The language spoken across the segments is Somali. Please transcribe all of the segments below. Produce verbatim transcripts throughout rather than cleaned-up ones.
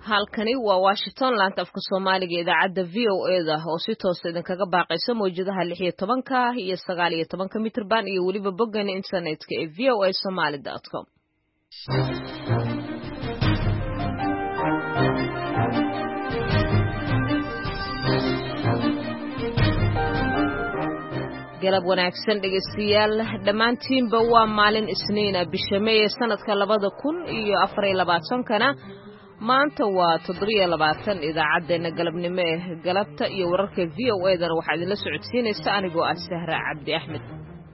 halkani waa Washington laanta afka Soomaaliga idaacada V O A da oo si toos ah kaga baaqaysa mowjadaha lix iyo tobanka iyo sagaal iyo tobanka mitir band iyo waliba boggan internetka ee v o a somali dot com. galab wanaagsan dhegeystayaal dhamaantiinba waa maalin Isniin ah bisha May sanadka labada kun iyo afar iyo labaatan kana maanta waa toddoba iyo labaatan idaacadeena galabnimo ee galabta iyo wararka V O A dan waxa idin la socodsiinaysa anigoo ah Sahra Cabdi Axmed.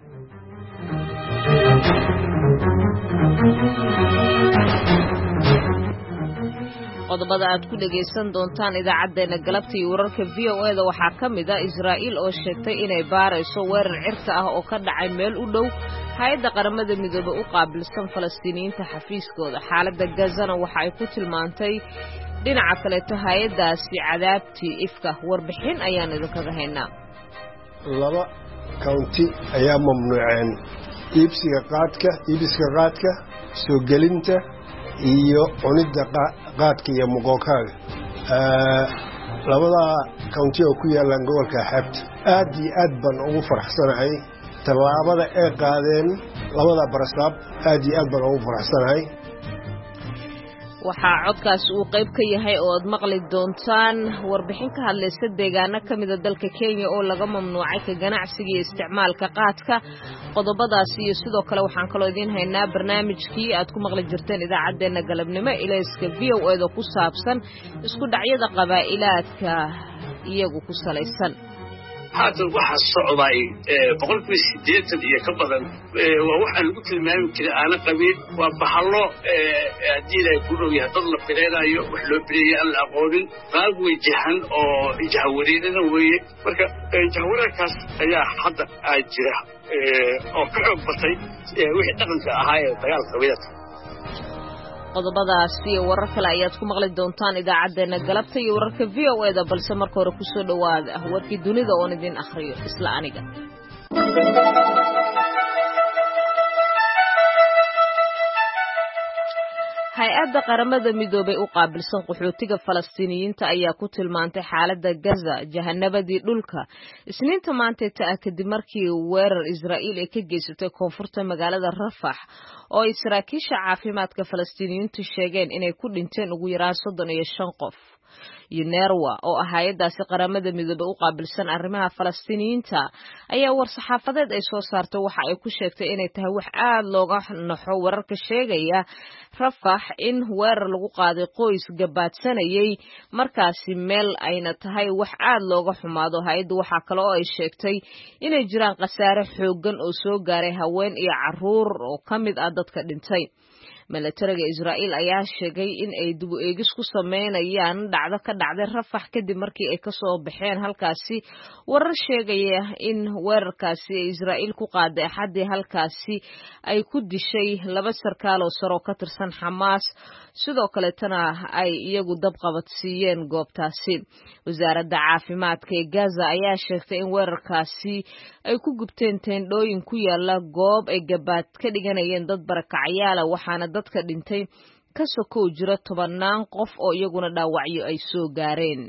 qodobada aad ku dhageysan doontaan idaacadeena galabta iyo wararka V O A da waxaa ka mid ah Israa'iil oo sheegtay inay baarayso weerar cirka ah oo ka dhacay meel u dhow hay'adda qaramada midoobay u qaabilsan Falastiiniyiinta xafiiskooda. xaaladda Gaza waxa ay ku tilmaantay dhinaca kale hay'adaasi cadaabtii ifka. warbixin ayaan idinkaga haynaa. laba county ayaa mamnuuceen iibsiga qaadka iibsiga qaadka soo gelinta iyo cunida qaadka iyo muqookaaga labada county oo ku yaalan gobolka Xeebta. aad iyo aad baan ugu faraxsanahay tallaabada ay qaadeen labada barastaab. aad iyo aad baan ugu faraxsanahay. waxaa codkaas uu qayb ka yahay oo aad maqli doontaan warbixin ka hadlaysa deegaano ka mid ah dalka Kenya oo laga mamnuucay ka ganacsiga iyo isticmaalka qaadka. qodobadaas iyo sidoo kale waxaan kaloo idin haynaa barnaamijkii aad ku maqli jirteen idaacadeena galabnimo ilayska V O A da ku saabsan isku dhacyada qabaa'ilaadka iyagu ku salaysan. hadda waxa socday boqolkiiba siddeetan iyo ka badan waa waxa lagu tilmaami jiray aana qabiil waa bahalo hadii ay ku dhow yahay dad la filaynayo wax loo bireeyay aan la aqoonin qaab wajahan oo jahwareerina weeye. marka jahwareerkaas ayaa hadda ay jira oo ka xoog batay wixii dhaqanka ahaa ee dagaalka qabiilada. qodobadaas iyo warar kale ayaad ku maqli doontaan idaacadeena galabta iyo wararka V O A da balse marka hore ku soo dhawaada warkii dunida oo idin akhriyo isla aniga. hay'adda qaramada midoobay u qaabilsan qaxootiga Falastiiniyiinta ayaa ku tilmaantay xaaladda Gaza jahanabadii dhulka Isniinta maanta taa kadib markii weerar Israa'iil ay ka geysatay koonfurta magaalada Rafah oo ay saraakiisha caafimaadka Falastiiniyiintu sheegeen inay ku dhinteen ugu yaraan soddon iyo shan qof. UNRWA oo ah hay'addaasi qaramada midoobay u qaabilsan arrimaha Falastiiniyiinta ayaa war saxaafadeed ay soo saartay waxa ay ku sheegtay inay tahay wax aad looga naxo wararka sheegaya Rafah in weerar lagu qaaday qoys gabaadsanayay markaasi meel ayna tahay wax aad looga xumaado. hay'addu waxa kale oo ay sheegtay inay jiraan khasaare xooggan oo soo gaaray haween iyo carruur oo ka mid ah dadka dhintay. milatariga Israa'iil ayaa sheegay in ay dib u eegis ku sameynayaan dhacdo ka dhacday Rafah kadib markii ay ka soo baxeen halkaasi warar sheegaya in weerarkaasi Israa'iil ku qaaday axadii halkaasi ay ku dishay laba sarkaal oo saro ka tirsan Xamaas sidoo kale tana ay iyagu dab qabadsiiyeen goobtaasi. wasaaradda caafimaadka ee Gaza ayaa sheegtay in weerarkaasi ay ku gubteen teendhooyin ku yaala goob ay gabaad ka dhiganayeen dad barakacayaal waxaana dadka dhintay ka sokow jira tobanaan qof oo iyaguna dhaawacyo ay soo gaareen.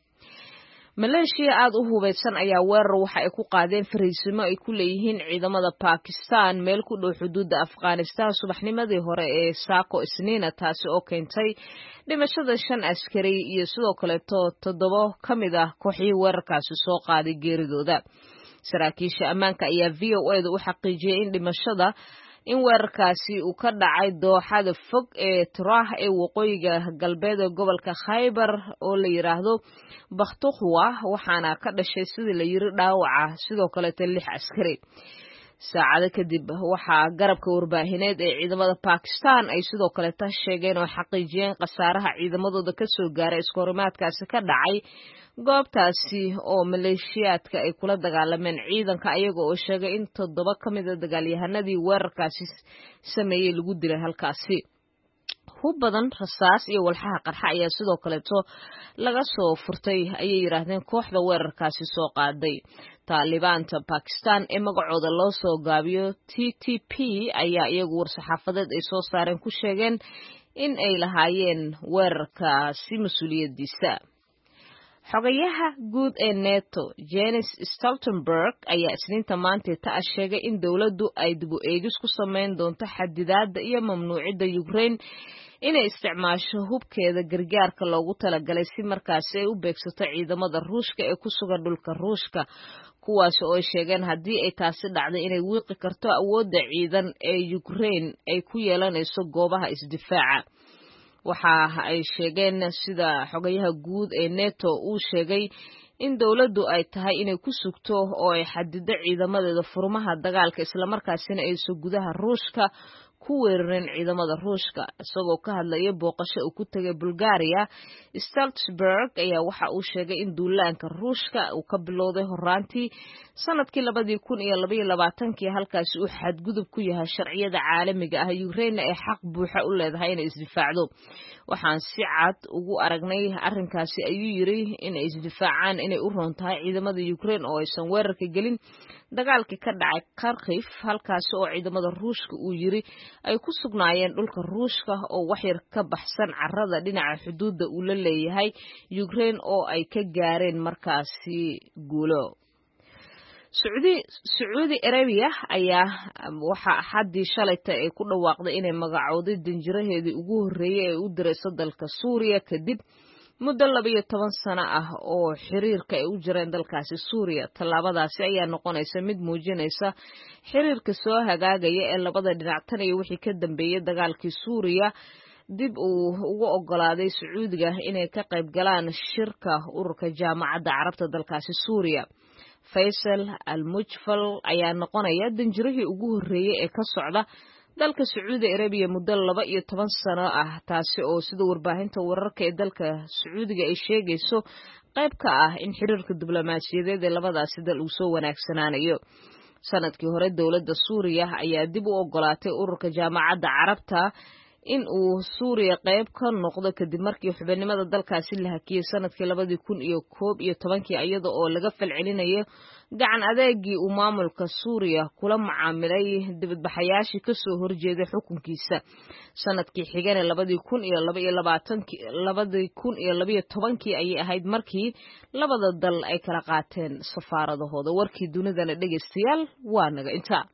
Maleeshiya aad u hubeysan ayaa weerar waxa ay ku qaadeen fariisimo ay ku leeyihiin ciidamada Pakistan meel ku dhow xuduudda Afghanistan subaxnimadii hore ee saako Isniina taasi oo keentay dhimashada shan askari iyo sidoo kale toddoba ka mid ah kooxihii weerarkaasi soo qaaday geeridooda. saraakiisha ammaanka ayaa V O A da u xaqiijiyay in dhimashada in weerarkaasi uu ka dhacay dooxada fog ee Tirah ee waqooyiga galbeed ee gobolka Khaybar oo la yiraahdo Bakhtukhwa waxaana ka dhashay sidii la yiri dhaawaca sidoo kale lix askari. saacado kadib waxaa garabka warbaahineed ee ciidamada Pakistan ay sidoo kale ta sheegeen oo xaqiijiyeen khasaaraha ciidamadooda ka soo gaaray iskoorimaadkaasi ka dhacay goobtaasi oo maleeshiyaadka ay kula dagaalameen ciidanka ayaga oo sheegay in toddoba ka mid ah dagaalyahanadii weerarkaasi sameeyay lagu dilay halkaasi. hub badan rasaas iyo walxaha qarxa ayaa sidoo kale to laga soo furtay ayay yiraahdeen kooxda weerarkaasi soo qaaday. Taalibaanta Pakistan ee magacooda loo soo gaabiyo T T P ayaa iyagu war saxaafadeed ay soo saareen ku sheegeen in ay lahaayeen weerarkaasi mas-uuliyadiisa. xogayaha guud ee neto Jens Stoltenberg ayaa isniinta maanta ta sheegay in dawladdu ay dib u eegis ku sameyn doonto xadidaadda iyo mamnuucidda Ukraine inay isticmaasho hubkeeda gargaarka loogu talagalay si markaasi ay u beegsato ciidamada Ruushka ee ku sugan dhulka Ruushka, kuwaas oo ay sheegeen haddii ay taasi dhacdo inay wiiqi karto awoodda ciidan ee Ukraine ay ku yeelanayso goobaha isdifaaca. waxa ay sheegeen sida xogayaha guud ee neto uu sheegay in dawladdu ay tahay inay ku sugto oo ay xadido ciidamadeeda furmaha dagaalka isla markaasina ay soo gudaha Ruushka ku weerarin ciidamada Ruushka. isagoo ka hadlaya booqasho uu ku tagay Bulgaria, Stoltenberg ayaa waxa uu sheegay in duulaanka Ruushka uu ka bilowday horaantii sanadkii labada kun iyo laba iyo labaatan-kii halkaas uu xadgudub ku yahay sharciyada caalamiga ah. Ukraine ay xaq buuxa u leedahay inay isdifaacdo. waxaan si cad ugu aragnay arrinkaasi ayuu yiri in ay isdifaacaan inay u roon tahay ciidamada Ukraine oo aysan weerarka gelin dagaalkii ka dhacay Kharkiv, halkaas oo ciidamada Ruushka uu yiri ay ku sugnaayeen dhulka Ruushka oo waxyar ka baxsan carrada dhinaca xuduudda uu la leeyahay Ukraine oo ay ka gaareen markaasi guulo. Saudi Saudi Arabia ayaa waxa xadii shalayta ay ku dhawaaqday inay magacowday danjiraheedii ugu horeeyay ee u dirayso dalka Suuriya kadib muddo laba iyo toban sano ah oo xiriirka ay u jireen dalkaasi Suuriya. tallaabadaasi ayaa noqonaysa mid muujinaysa xiriirka soo hagaagaya ee labada dhinac tan iyo wixii ka dambeeyay dagaalkii Suuriya dib uu ugu ogolaaday Sacuudiga inay ka qayb galaan shirka ururka jaamacadda Carabta dalkaasi Suuriya. Faisal Al-Mujfal ayaa noqonaya danjirihii ugu horeeyay ee ka socda dalka Saudi Arabia muddo laba iyo toban sano ah, taasi oo sida warbaahinta wararka ee dalka Sacuudiga ay sheegayso qayb ka ah in xiriirka diblomaasiyadeed ee labadaasi dal uu soo wanaagsanaanayo. sanadkii hore dawladda Suuriya ayaa dib u ogolaatay ururka jaamacadda Carabta in uu Suuriya qayb ka noqdo kadib markii xubinimada dalkaasi la hakiyay sanadkii labada kun iyo koob iyo toban-kii iyada oo laga falcelinayo gacan adeegii uu maamulka Suuriya kula macaamilay dibadbaxayaashii ka soo horjeeday xukunkiisa. sanadkii xigana labada kun iyo laba iyo labaatan-kii labada kun iyo laba iyo toban-kii ayay ahayd markii labada dal ay kala qaateen safaaradahooda. warkii dunidana dhageystayaal waa naga intaa.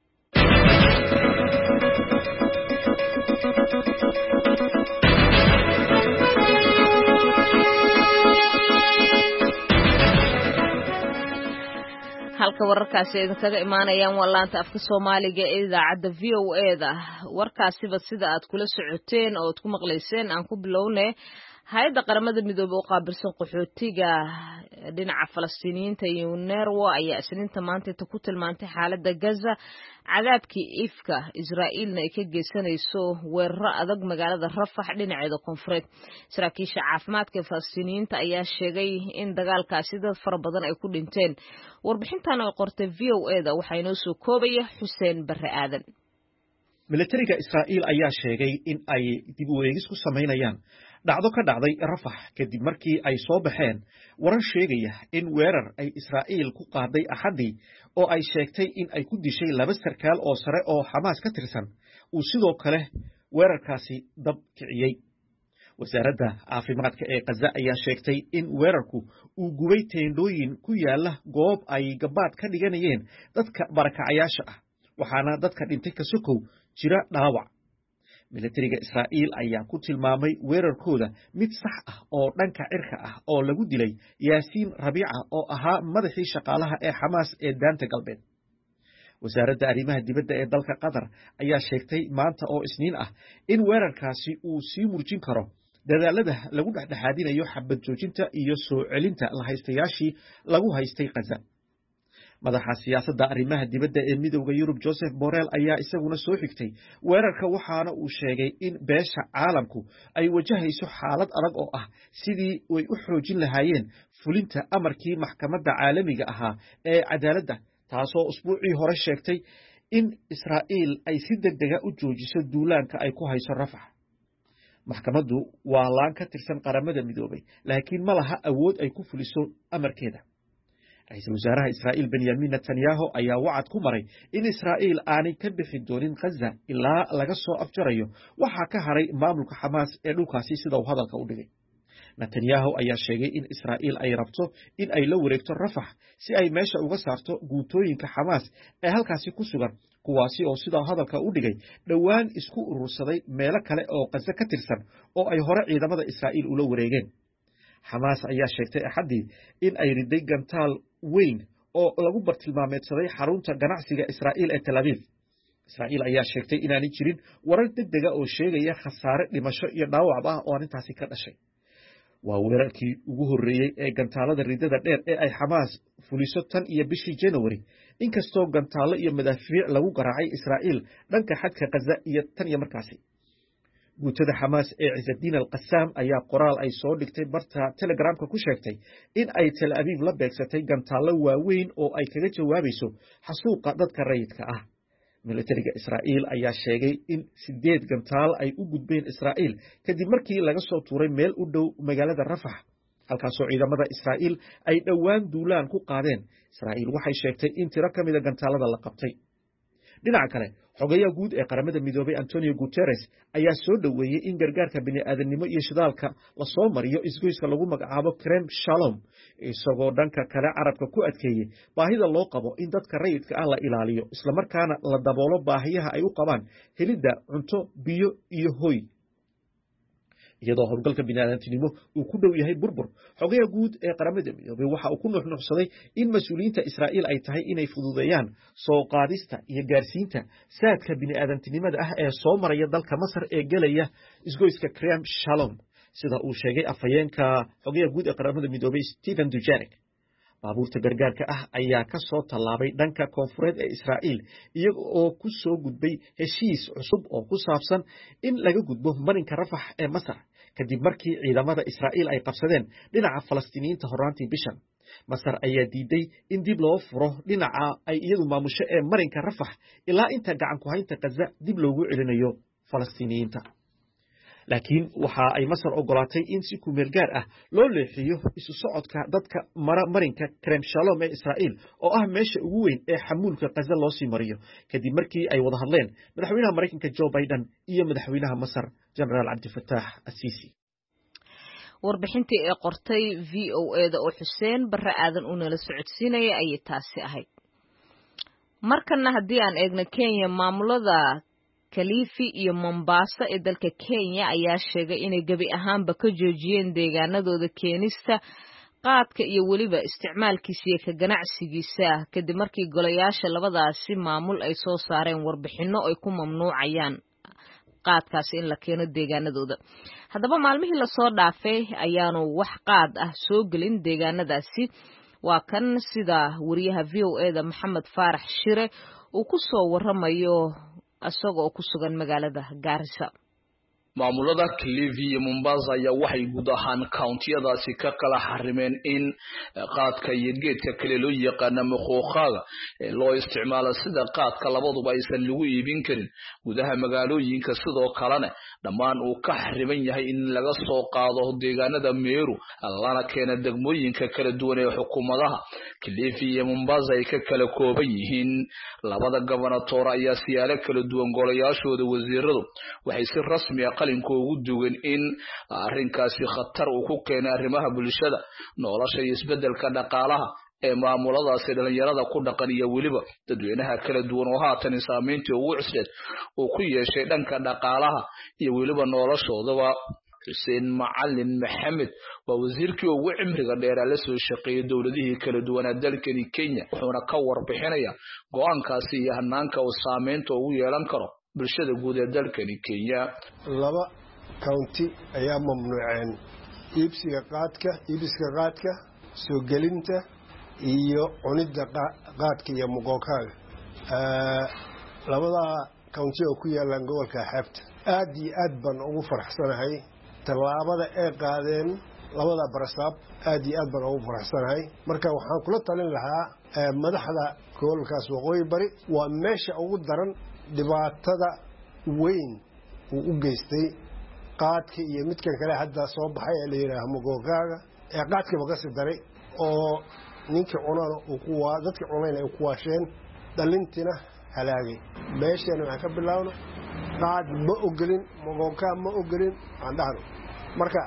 halka wararkaasi idinkaga imaanayaan waa laanta afka Soomaaliga ee idaacadda V O A da. warkaasiba sida aad kula socoteen oo aad ku maqlayseen aan ku bilownay hay'adda qaramada midoobay oo qaabilsan qaxootiga dhinaca Falastiiniyiinta UNRWA ayaa isniinta maanta ku tilmaantay xaaladda Gaza cadaabkii ifka Israa'iilna ay ka geysanayso weeraro adag magaalada Rafah dhinaceeda koonfureed. saraakiisha caafimaadka Falastiiniyiinta ayaa sheegay in dagaalkaasi dad fara badan ay ku dhinteen. warbixintan ay qortay V O A da waxaa inoo soo koobaya Xuseen Barre Aadan. militariga Israa'iil ayaa sheegay in ay dib u eegis ku sameynayaan dhacdo ka dhacday Rafah kadib markii ay soo baxeen warar sheegaya in weerar ay Israa'iil ku qaaday Axadii oo ay sheegtay in ay ku dishay laba sarkaal oo sare oo Xamaas ka tirsan uu sidoo kale weerarkaasi dab kiciyay. wasaaradda caafimaadka ee Gaza ayaa sheegtay in weerarku uu gubay teendhooyin ku yaala goob ay gabaad ka dhiganayeen dadka barakacayaasha ah, waxaana dadka dhintay ka sokow jira dhaawac. militariga Israa'iil ayaa ku tilmaamay weerarkooda mid sax ah oo dhanka cirka ah oo lagu dilay Yaasiin Rabiica oo ahaa madaxii shaqaalaha ee Xamaas ee daanta galbeed. wasaaradda arrimaha dibadda ee dalka Qatar ayaa sheegtay maanta oo Isniin ah in weerarkaasi uu sii murjin karo dadaalada lagu dhexdhexaadinayo xabad joojinta iyo soo celinta la haystayaashii lagu haystay Gaza. madaxa siyaasadda arrimaha dibadda ee midowga Yurub Joseph Borrell ayaa isaguna soo xigtay weerarka, waxaana uu sheegay in beesha caalamku ay wajahayso xaalad adag oo ah sidii way u xoojin lahaayeen fulinta amarkii maxkamadda caalamiga ahaa ee cadaaladda, taasoo usbuucii hore sheegtay in Israa'iil ay si degdega u joojiso duulaanka ay ku hayso Rafah. maxkamaddu waa laan ka tirsan qaramada midoobay, laakiin ma laha awood ay ku fuliso amarkeeda. ra'iisul wasaaraha Israa'iil Benjamin Netanyahu ayaa wacad ku maray in Israa'iil aanay ka bixi doonin Gaza ilaa laga soo afjarayo waxa ka haray maamulka Xamaas ee dhulkaasi sida uu hadalka u dhigay. Netanyahu ayaa sheegay in Israa'iil ay rabto in ay la wareegto Rafah si ay meesha uga saarto guutooyinka Xamaas ee halkaasi ku sugan, kuwaasi oo sida hadalka u dhigay dhawaan isku urursaday meelo kale oo Gaza ka tirsan oo ay hore ciidamada Israa'iil ula wareegeen. Xamaas ayaa sheegtay Axadii in ay riday gantaal weyn oo lagu bartilmaameedsaday xarunta ganacsiga Israa'iil ee Tel Aviv. Israa'iil ayaa sheegtay inaanay jirin warar degdeg ah oo sheegaya khasaare dhimasho iyo dhaawac ah oo arrintaasi ka dhashay. Waa weerarkii ugu horreeyay ee gantaalada ridada dheer ee ay Xamaas fuliso tan iyo bishii January, inkastoo gantaalo iyo madaafiic lagu garaacay Israa'iil dhanka xadka Gaza iyo tan iyo markaasi. Guutada Xamaas ee Ciisaddiin al-Qassam ayaa qoraal ay soo dhigtay barta Telegramka ku sheegtay in ay Tel Aviv la beegsatay gantaalo waaweyn oo ay kaga jawaabayso xasuuqa dadka rayidka ah. Militariga Israa'iil ayaa sheegay in sideed gantaal ay u gudbeen Israa'iil kadib markii laga soo tuuray meel u dhow magaalada Rafah, halkaasoo ciidamada Israa'iil ay dhowaan duulaan ku qaadeen. Israa'iil waxay sheegtay in tiro ka mid ah gantaalada la qabtay. Dhinaca kale, xogayaha guud ee qaramada midoobay Antonio Guterres ayaa soo dhaweeyay in gargaarka bini'aadanimo iyo shidaalka la soo mariyo isgoyska lagu magacaabo Kerem Shalom, isagoo dhanka kale carabka ku adkeeyay baahida loo qabo in dadka rayidka ah la ilaaliyo isla markaana la daboolo baahiyaha ay u qabaan helidda cunto, biyo iyo hoy. iyadoo howlgalka bini'aadantinimo uu ku dhow yahay burbur, xogayaha guud ee qaramada midoobay waxa uu ku nuuxnuuxsaday in mas'uuliyiinta Israa'iil ay tahay inay fududeeyaan soo qaadista iyo gaarsiinta saadka bini'aadantinimada ah ee soo maraya dalka Masar ee galaya isgoyska Kerem Shalom, sida uu sheegay afhayeenka xogayaha guud ee qaramada midoobay Stephen Dujarric. baabuurta gargaarka ah ayaa ka soo tallaabay dhanka koonfureed ee Israa'iil iyaga oo ku soo gudbay heshiis cusub oo ku saabsan in laga gudbo marinka Rafah ee Masar kadib markii ciidamada Israa'iil ay qabsadeen dhinaca Falastiiniyiinta horaantii bishan. Masar ayaa diiday in dib loo furo dhinaca ay iyadu maamusho ee marinka Rafah ilaa inta gacan ku haynta Gaza dib loogu celinayo Falastiiniyiinta. laakiin waxa ay Masar ogolaatay in si ku meel gaar ah loo leexiyo isu socodka dadka mara marinka Kerem Shalom ee Israa'iil oo ah meesha ugu weyn ee xamuulka Gaza loo sii mariyo kadib markii ay wada hadleen madaxweynaha Mareykanka Joe Biden iyo madaxweynaha Masar General Abdel Fattah al-Sisi. warbixintii ee qortay V O A da oo Xuseen Barre Aadan uu nala socodsiinayay ayay taasi ahayd. markana haddii aan eegno Kenya, maamulada Kilifi iyo Mombasa ee dalka Kenya ayaa sheegay inay gabi ahaanba ka joojiyeen deegaanadooda keenista qaadka iyo weliba isticmaalkiisa iyo ka ganacsigiisa kadib markii golayaasha labadaasi maamul ay soo saareen warbixino ay ku mamnuucayaan qaadkaasi in la keeno deegaanadooda. haddaba maalmihii la soo dhaafay ayaanu wax qaad ah soo gelin deegaanadaasi. waa kan sida wariyaha V O A da Maxamed Faarax Shire uu ku soo waramayo asagoo ku sugan magaalada Garissa. maamulada Kilifi iyo Mombasa ayaa waxay guud ahaan countiyadaasi ka kala xarimeen in qaadka iyo geedka kale loo yaqaan muqooqaga ee loo isticmaalo sida qaadka labaduba aysan lagu iibin karin gudaha magaalooyinka, sidoo kalena dhammaan uu ka xariman yahay in laga soo qaado deegaanada Meru lana keeno degmooyinka kala duwan ee xukuumadaha Kilifi iyo Mombasa ay ka kala kooban yihiin. labada gobernatoor ayaa siyaalo kala duwan golayaashooda wasiiradu waxay si rasmi ah ugu dugan in arrinkaasi khatar uu ku keenay arrimaha bulshada, nolosha iyo isbedelka dhaqaalaha ee maamuladaasi dhalinyarada ku dhaqan iyo weliba dadweynaha kala duwan oo haatan saameyntii ugu cusleed uu ku yeeshay dhanka dhaqaalaha iyo weliba noloshoodaba. Xuseen Macalin Maxamed waa wasiirkii ugu cimriga dheer la soo shaqeeyay dowladihii kala duwan ee dalkani Kenya, wuxuuna ka warbixinaya go'aankaasi iyo hanaanka uu saameynta ugu yeelan karo bulshada guud ee dalkani Kenya. laba county ayaa mamnuuceen iibsiga qaadka iibsiga qaadka soo gelinta iyo cunida qaadka iyo muqooqaga. labada county oo ku yaala gobolka Xeebta aad iyo aad baan ugu faraxsanahay tallaabada ay qaadeen labada barasaab. aad iyo aad baan ugu faraxsanahay. marka waxaan kula talin lahaa madaxda gobolkaas Waqooyi Bari waa meesha ugu daran dhibaatada weyn uu u geystay qaadka iyo midkan kale hadda soo baxay ee la yiraahdo muqooqaga ee qaadka baga sii daray oo ninkii cunana uu ku waa dadkii cunayna ay ku waasheen dhalintina halaagay meeshana waxaan ka bilaawno qaad ma ogolin mogoonkaa ma ogolin aan dhahno marka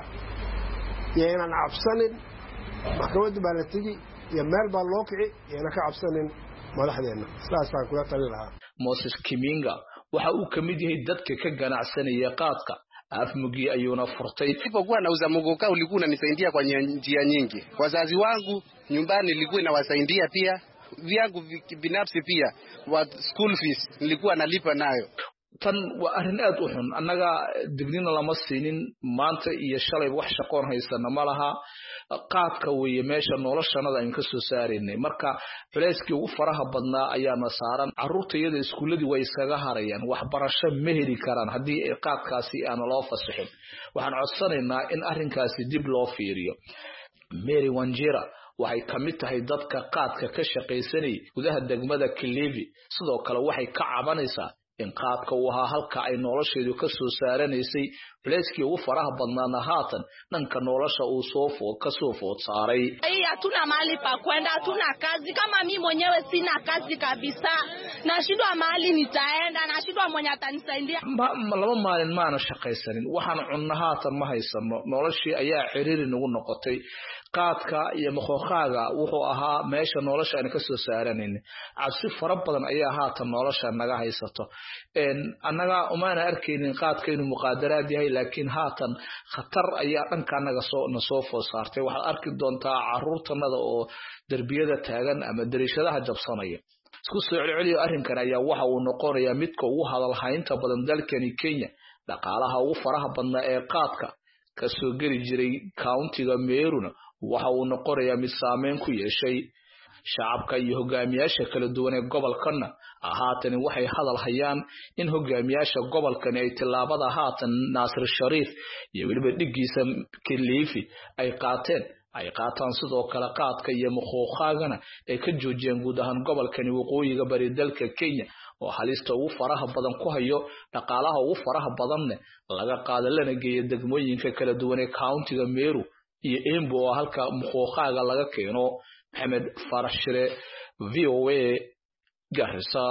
yeenan cabsanin maxkamadda baa la tegi iyo meel baa loo kici yeena ka cabsanin madaxdeena saasaan kula talin lahaa. Moses Kiminga waxa uu ka mid yahay dadka ka ganacsanaya qaadka afmugi ayuuna furtay. Nilipokuwa nauza mogoka ulikuwa unanisaidia kwa njia nyingi. Wazazi wangu nyumbani nilikuwa nawasaidia pia, vyangu binafsi pia wa school fees nilikuwa nalipa nayo. tan waa arrin aad u xun annaga dignina lama siinin maanta iyo shalay wax shaqoon haysana ma laha qaadka weeye meesha noloshanada aan ka soo saareynay marka culayskii ugu faraha badnaa ayaana saaran carruurtayada iskuuladii way iskaga harayaan waxbarasho ma heli karaan haddii qaadkaasi aan loo fasaxin waxaan codsanaynaa in arrinkaasi dib loo fiiriyo. Mary Wanjira waxay kamid tahay dadka qaadka ka shaqaysanay gudaha degmada Kilifi sidoo kale waxay ka cabanaysaa in qaadka uu ahaa halka ay nolosheedu ka soo saaranaysay culayskii ugu faraha badnaana haatan dhanka nolosha uu soo food ka soo food saaray. Hii hatuna mahali pa kwenda, hatuna kazi. Kama mimi mwenyewe sina kazi kabisa, nashindwa mahali nitaenda, nashindwa mwenye atanisaidia. Laba maalin maana shaqaysanin waxaan cunna haatan ma haysano noloshii ayaa xiriir nagu noqotay. qaadka iyo moqoqaaga wuxuu ahaa meesha nolosha aan ka soo saaranayn cabsi fara badan ayaa haatan nolosha naga haysato een annaga umaana arkaynin qaadka inuu muqaadaraad yahay laakiin haatan khatar ayaa dhanka naga soo nasoo food saartay waxaad arki doontaa carruurtanada oo darbiyada taagan ama dariishadaha jabsanaya. isku soo celceliyo arrinkan ayaa waxa uu noqonayaa midka ugu hadal haynta badan dalkani Kenya dhaqaalaha ugu faraha badnaa ee qaadka ka soo geli jiray countiga Meeruna waxa uu noqonayaa mid saameyn ku yeeshay shacabka iyo hogaamiyaasha kala duwan ee gobolkana haatan waxay hadal hayaan in hogaamiyaasha gobolkan ay tilaabada haatan Nasir Sharif iyo waliba dhigiisa Kilifi ay qaateen ay qaataan sidoo kale qaadka iyo moqoqaagana ay ka joojiyeen guud ahaan gobolkani waqooyiga bari dalka Kenya oo halista ugu faraha badan ku hayo dhaqaalaha ugu faraha badanna laga qaadan lana geeyo degmooyinka kala duwan ee countiga Meru iyo Embu oo halka moqoqaaga laga keeno. Maxamed Farax Shire V O A Garissa.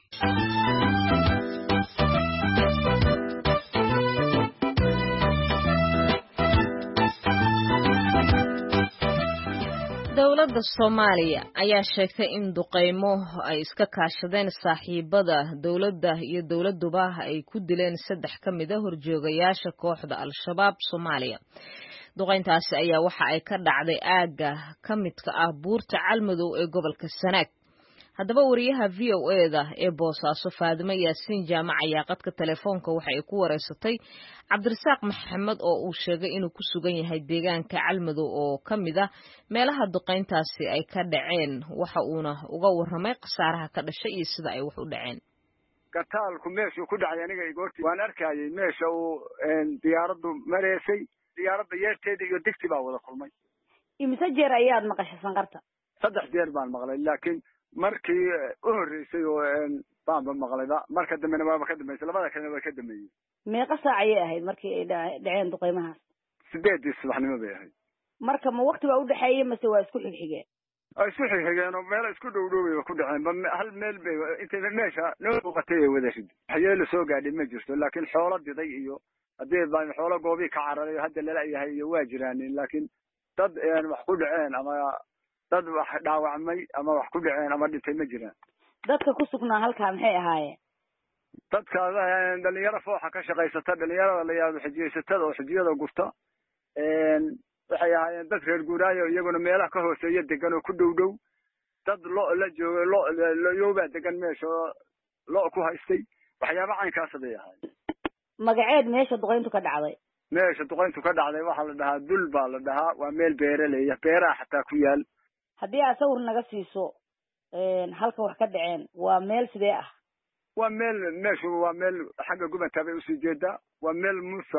dowladda Soomaaliya ayaa sheegtay in duqeymo ay iska kaashadeen saaxiibada dowladda iyo dowladuba ay ku dileen saddex ka mid ah horjoogayaasha kooxda Al-Shabaab Soomaaliya. duqeyntaasi ayaa waxa ay ka dhacday aaga ka midka ah buurta Calmadow ee gobolka Sanaag. haddaba wariyaha V O A-da ee Boosaaso Faadimo Yaasiin Jaamac ayaa qadka telefoonka waxa ay ku wareysatay Cabdirasaaq Maxamed oo uu sheegay inuu ku sugan yahay deegaanka Calmadow oo ka mid ah meelaha duqeyntaasi ay ka dhaceen waxa uuna uga warramay qasaaraha ka dhashay iyo sida ay wax u dhaceen. Gataalku meesha ku dhacay aniga igoorti waan arkayay meesha uu diyaaraddu mareysay diyaaradda yeerteeda iyo digti baa wada kulmay. Imise jeer ayaad maqashay sanqarta? Saddex jeer baan maqlay laakiin markii u horeysay oo baan maqlay marka dambe waa ka dambeysay labada kale waa ka dambeeyay. Meeqa saac ayay ahayd markii ay dhaceen duqeymahaas? sideedii subaxnimo bay ahayd. marka ma waqti baa u dhaxeeyay mise waa isku xigxigeen? ay isku xigxigeen oo meel isku dhow dhow bay ku dhaceen hal meel bay inta meesha noo waqtay wada shid waxyeelo soo gaadhay ma jirto laakiin xoolo diday iyo hadii baan xoolo goobi ka cararay hadda la leeyahay iyo waa jiraan laakiin dad aan wax ku dhaceen ama dad wax dhaawacmay ama wax ku dhaceen ama dhintay ma jiraan. dadka ku sugnaa halka maxay ahaayeen? dadka dhalinyaro fooxa ka shaqaysata dhalinyarada la yaado xijiyeysatada oo xijiyada gurta een waxay ahaayeen dad reer guuraayo iyaguna meelaha ka hooseeya degan oo ku dhow dhow dad loo la joogo loo yooba degan meesha loo ku haystay waxyaabo caynkaas bay ahaayeen. magaceed meesha duqeyntu ka dhacday? meesha duqeyntu ka dhacday waxa la dhahaa dul baa la dhahaa waa meel beeraley ah beeraha xataa ku yaal. haddii aad sawir naga siiso een halka wax ka dhaceen waa meel sidee ah? waa meel meeshu waa meel xagga gubanta bay u sii jeedaa waa meel muusa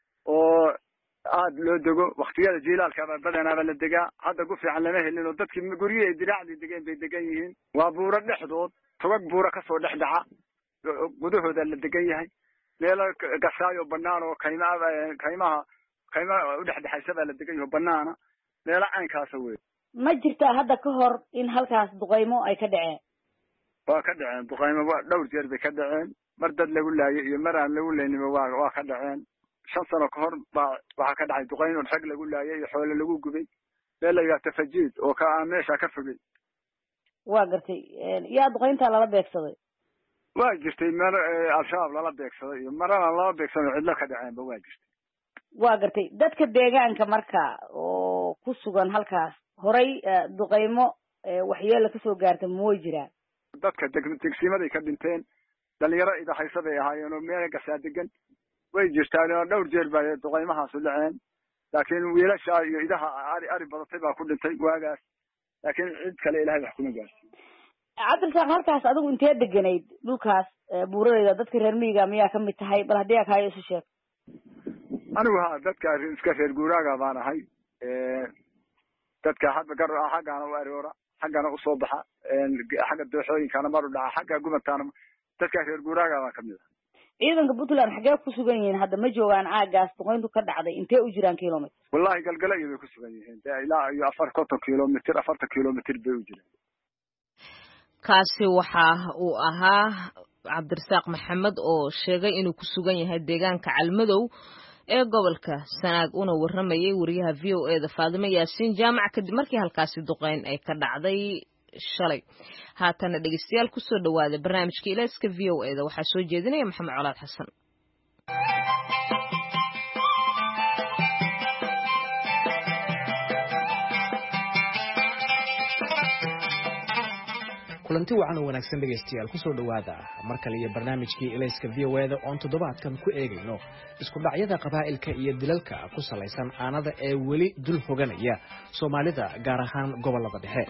oo aad loo dego waqtiyada jiilaalka badanaa la degaa hadda ku fiican lama helin oo dadkii guriga ay diraacdi degeen bay degan yihiin waa buuro dhexdood togag buuro ka soo dhex dhaca gudahooda la degan yahay meelo gasaayo banaan oo kaymaha kaymaha kaymaha u dhexdhexaysa baa la degan yahay banaana meelo caynkaas weey ma jirtaa hadda ka hor in halkaas duqaymo ay ka dhaceen waa ka dhaceen duqaymo waa dhowr jeer bay ka dhaceen mar dad lagu laayay iyo mar aan lagu laynima waa waa ka dhaceen shan sano ka hor baa waxaa ka dhacay duqaymo rag lagu laayay iyo xoolo lagu gubay meel la yidhaha tafajiid oo ka meesha ka fogay waa gartay yaa duqayntaa lala beegsaday waa jirtay mar al-shabaab lala beegsaday iyo marana lala beegsaday cidlo ka dhaceenba waa jirtay waa gartay dadka deegaanka marka oo ku sugan halkaas horay duqaymo waxyeelo kasoo gaarta ma way jiraan dadka degsimaday ka dhinteen dhalinyaro idahaysa bay ahaayeen oo meel gasaa degan way jirtaan oo dhowr jeer baa duqaymahaasu dhaceen laakiin wiilasha iyo idaha ari ari badatay baa ku dhintay waagaas laakiin cid kale ilaahay wax kuma gaarsiin cabdirasaaq halkaas adigu intee deganayd dhulkaas buuradeeda dadka reer miyiga miyaa kamid tahay bal haddii akaayo isu sheeg anigu ha dadka iska reer guuraaga baan ahay dadka hadda gar xaggaana u aroora xaggana usoo baxa xagga dooxooyinkana mar u dhaca xagga gubantaana dadka reer guuraaga baan kamid ah ciidanka puntland xaggee ku sugan yihiin hadda ma joogaan aagaas duqayntu ka dhacday intee u jiraan kilomitr wallahi galgala iyo bay ku sugan yihiin ilaa iyo afar konton kilomitr afartan kilomitr bay u jiraan kaasi waxa uu ahaa cabdirasaaq maxamed oo sheegay inuu ku sugan yahay deegaanka calmadow ee gobolka sanaag una waramayay wariyaha v o e da faadimo yaasiin jaamac kadib markii halkaasi duqayn ay ka dhacday shalay haatana dhegeystayaal kusoo dhawaada barnaamijka ilayska v o e da waxaa soo jeedinaya maxamed colaad xasan kulanti wacan oo wanaagsan dhegaystayaal kusoo dhawaada mar kale iyo barnaamijkii ilayska v o e da oon toddobaadkan ku eegayno isku dhacyada qabaa'ilka iyo dilalka ku salaysan aanada ee weli dul hoganaya soomaalida gaar ahaan gobollada dhexe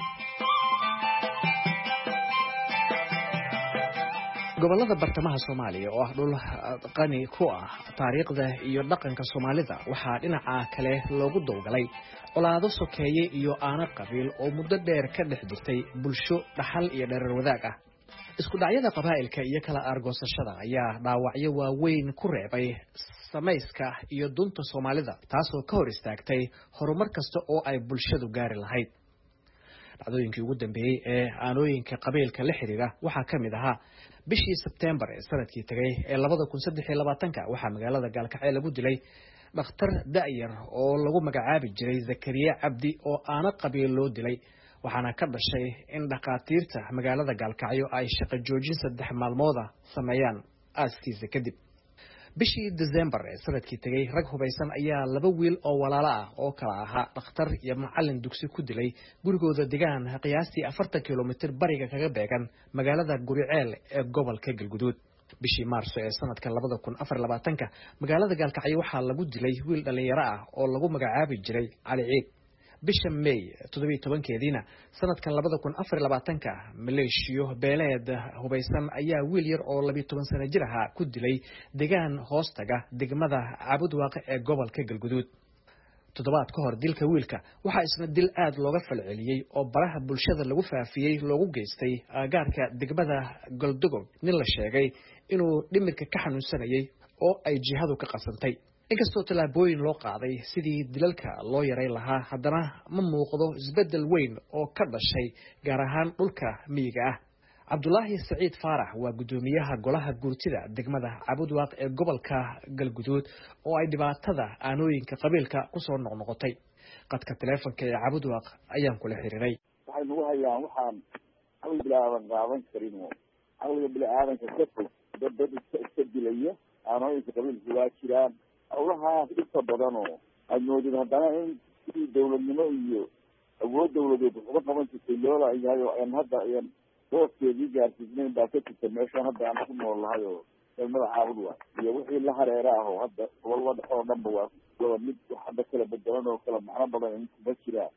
gobollada bartamaha soomaaliya oo ah dhul qani ku ah taariikhda iyo dhaqanka soomaalida waxaa dhinaca kale loogu dowgalay colaado sokeeye iyo aano qabiil oo muddo dheer ka dhex jirtay bulsho dhaxal iyo dherer wadaag ah isku dhacyada qabaa'ilka iyo kala aargoosashada ayaa dhaawacyo waaweyn ku reebay samayska iyo dunta soomaalida taasoo ka hor istaagtay horumar kasta oo ay bulshadu gaari lahayd dhacdooyinkii ugu dambeeyey ee aanooyinka qabiilka la xiriira waxaa ka mid ahaa bishii sebtembar ee sanadkii tagay ee labada kun saddex iyo labaatanka waxaa magaalada gaalkacyo lagu dilay dhakhtar da'yar oo lagu magacaabi jiray zakariya cabdi oo aano qabiil loo dilay waxaana ka dhashay in dhakhaatiirta magaalada gaalkacyo ay shaqo joojin saddex maalmooda sameeyaan aaskiisa kadib bishii desembar ee sanadkii tegay rag hubaysan ayaa laba wiil oo walaalo ah oo kala ahaa dhakhtar iyo macallin dugsi ku dilay gurigooda degaan qiyaastii afartan kilomitr bariga kaga beegan magaalada guriceel ee gobolka galguduud bishii maarso ee sanadka labada kun afar labaatanka magaalada gaalkacyo waxaa lagu dilay wiil dhallinyaro ah oo lagu magacaabi jiray cali ciid bisha may toddobiyo tobankeediina sanadkan labada kun afar labaatanka maleeshiyo beeleed hubaysan ayaa wiil yar oo labiyo toban sano jir ahaa ku dilay degaan hoostaga degmada cabudwaaqe ee gobolka galguduud toddobaad ka hor dilka wiilka waxaa isna dil aad looga falceliyey oo baraha bulshada lagu faafiyey loogu geystay aagaarka degmada goldogob nin la sheegay inuu dhimirka ka xanuunsanayay oo ay jihadu ka qasantay inkastoo tallaabooyin loo qaaday sidii dilalka loo yaray lahaa haddana ma muuqdo isbeddel weyn oo ka dhashay gaar ahaan dhulka miyiga ah cabdulaahi saciid faarax waa guddoomiyaha golaha guurtida degmada cabudwaaq ee gobolka galguduud oo ay dhibaatada aanooyinka qabiilka kusoo noqnoqotay qadka taleefonka ee cabudwaaq ayaan kula xiriiray waxay nagu hayaan waxaan caqli bilaadan qaadan karin caqliga bini-aadanka ka fog dad dad iska dilaya aanooyinka qabiilka waa jiraan hawlahaas dhibka badan oo aad moodid haddana in sidii dawladnimo iyo awood dawladeed waxuga qaban jirtay loola yahay oo aan hadda ayan dooskeedii gaarsiisnayn baa ka jirta meeshaan hadda aan ku nool lahay oo degmada caabud waa iyo wixii la hareera ah oo hadda gobolada dhexe oo dhanba waa wada mid wax hadda kala bedelan oo kala macno badan kuma jiraan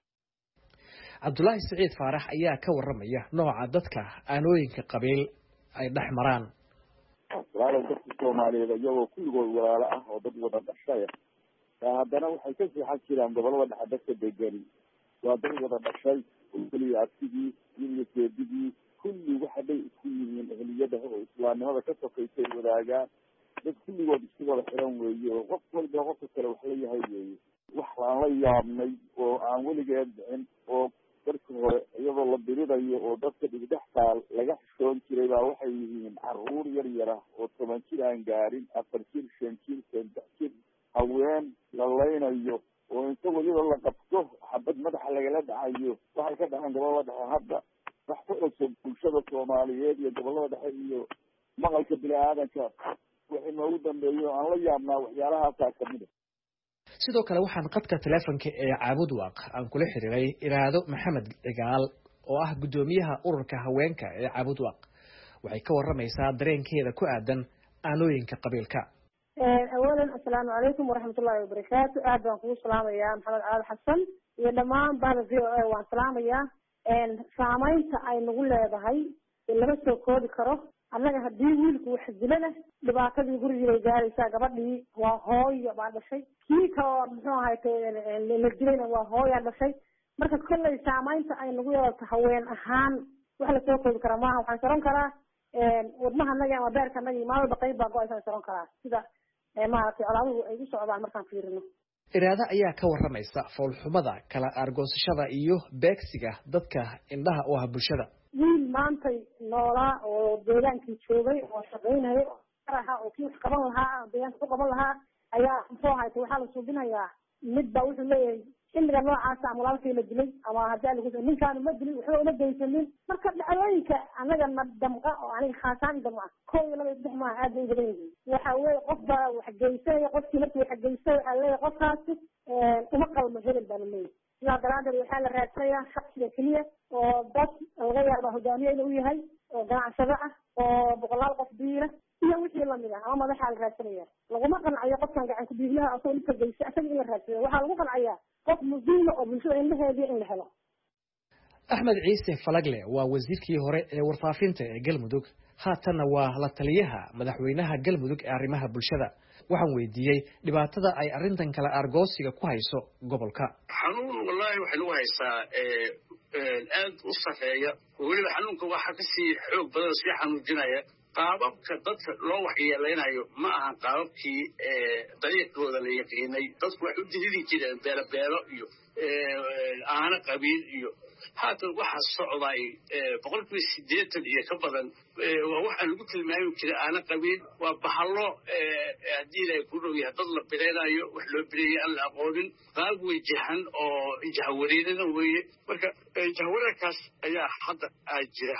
cabdulaahi saciid faarax ayaa ka warramaya nooca dadka aanooyinka qabiil ay dhex maraan walaalow dadka soomaaliyeed iyagoo kulligood walaalo ah oo dad wada dhashay haddana waxay ka seexan jiraan gobolada dhexe dadka degani waa dad wada dhashay weliya abtigii wiliya seedigii kulli waxa bay isku yihiin ehliyada oo islaamnimada ka sokaysay wadaagaan dad kulligood isku wada xiran weeye oo qof walba qofka kale wax la yahay weeye wax aan la yaabnay oo aan weligeed dhicin oo hore iyadoo la dirirayo oo dadka dhigdhextaal laga xishoon jiray baa waxay yihiin caruur yar yara oo toban jir aan gaarin afar jir shan jir saddex jir haween la laynayo oo inta weliba la qabto xabad madaxa lagala dhacayo waxay ka dhaceen gobolada dhexe hadda wax ku cusub bulshada soomaaliyeed iyo gobolada dhexe iyo maqalka bini aadanka wixii noogu dambeeyo aan la yaabnaa waxyaalahaasaa kamid a sidoo kale waxaan qadka teleefonka ee caabud waaq aan kula xiriiray iraado maxamed cigaal oo ah guddoomiyaha ururka haweenka ee caabud waaq waxay ka waramaysaa dareenkeeda ku aadan aanooyinka qabiilka. awalan assalaamu calaykum waraxmatullaahi wabarakaatu. aad baan kugu salaamayaa maxamed caali xasan iyo dhammaan bahda v o a waan salaamayaa. saamaynta ay nagu leedahay lama soo koobi karo. annaga haddii wiilku wax dilana dhibaatadii gurigii bay gaaraysaa. gabadhii waa hooyo baa dhashay, kii kaloo muxuu ahayte la dilayna waa hooyaa dhashay. marka kollay saamaynta ay nagu yeelato haween ahaan wax lasoo koobi kara maaha. waxaan saron karaa wadnahanagi ama beerkanagi maalba qayb baa go-aysan saron karaa sida maaragtay colaaduhu ay u socdaan markaan fiirino. iraada ayaa ka waramaysa foolxumada kala aargoosashada iyo beegsiga dadka indhaha u ah bulshada. wiil maantay noolaa oo deegaankii joogay oo shaqaynayay oo araha oo kii wax qaban lahaa deegaanka ku qaban lahaa ayaa muxuu ahayta waxaa la suubinayaa mid baa wuxuu leeyahay xilliga noocaasa ama walaalkii la dilay ama haddii lagu ninkaanu ma dilin waxba uma geysanin. marka dhacdooyinka anaga na damqa oo aniga khaasaan damca kow iyo laba iyo saddex maaha aad bay ubadan yihiin. waxa weeye qof baa wax geysanaya, qofkii markii wax geystay waxaa leeyahay qofkaasi uma qalmo hebel baa la leeyahay. sidaa daraadeed waxaa la raadsanayaa shaksiga keliya oo dad laga yaaba hogaamiye inuu yahay oo ganacsado ah oo boqolaal qof biila iyo wixii lamid ah ama madaxaa la raadsanaya. laguma qancayo qofkan gacan ku biilaha asoo inta geysa isaga in la raadsanayo. waxaa lagu qancaya qof muhiima oo bulshada indhaheediya in la helo. axmed ciise falagle waa wasiirkii hore ee warfaafinta ee galmudug, haatanna waa la taliyaha madaxweynaha galmudug ee arrimaha bulshada. waxaan weydiiyey dhibaatada ay arrintan kala aargoosiga ku hayso gobolka. xanuun wallaahi waxay nagu haysaa aad u safeeya, weliba xanuunka waxaa kasii xoog badan oo sii xanuujinaya qaababka dadka loo waxyeeleynayo ma ahan qaababkii dariiqooda la yaqiinay. dadku waxay u diriri jireen beelo-beelo iyo aana qabiil iyo haatan waxaa socday boqolkiiba siddeetan iyo ka badan waa waxaan lagu tilmaami jiray aana qabiil. waa bahallo haddii ilaahay ku dhow yahay dad la bireynayo wax loo bireeyay aan la aqoonin qaab wejahan oo jahawareerina weeye. marka jahawareerkaas ayaa hadda aa jira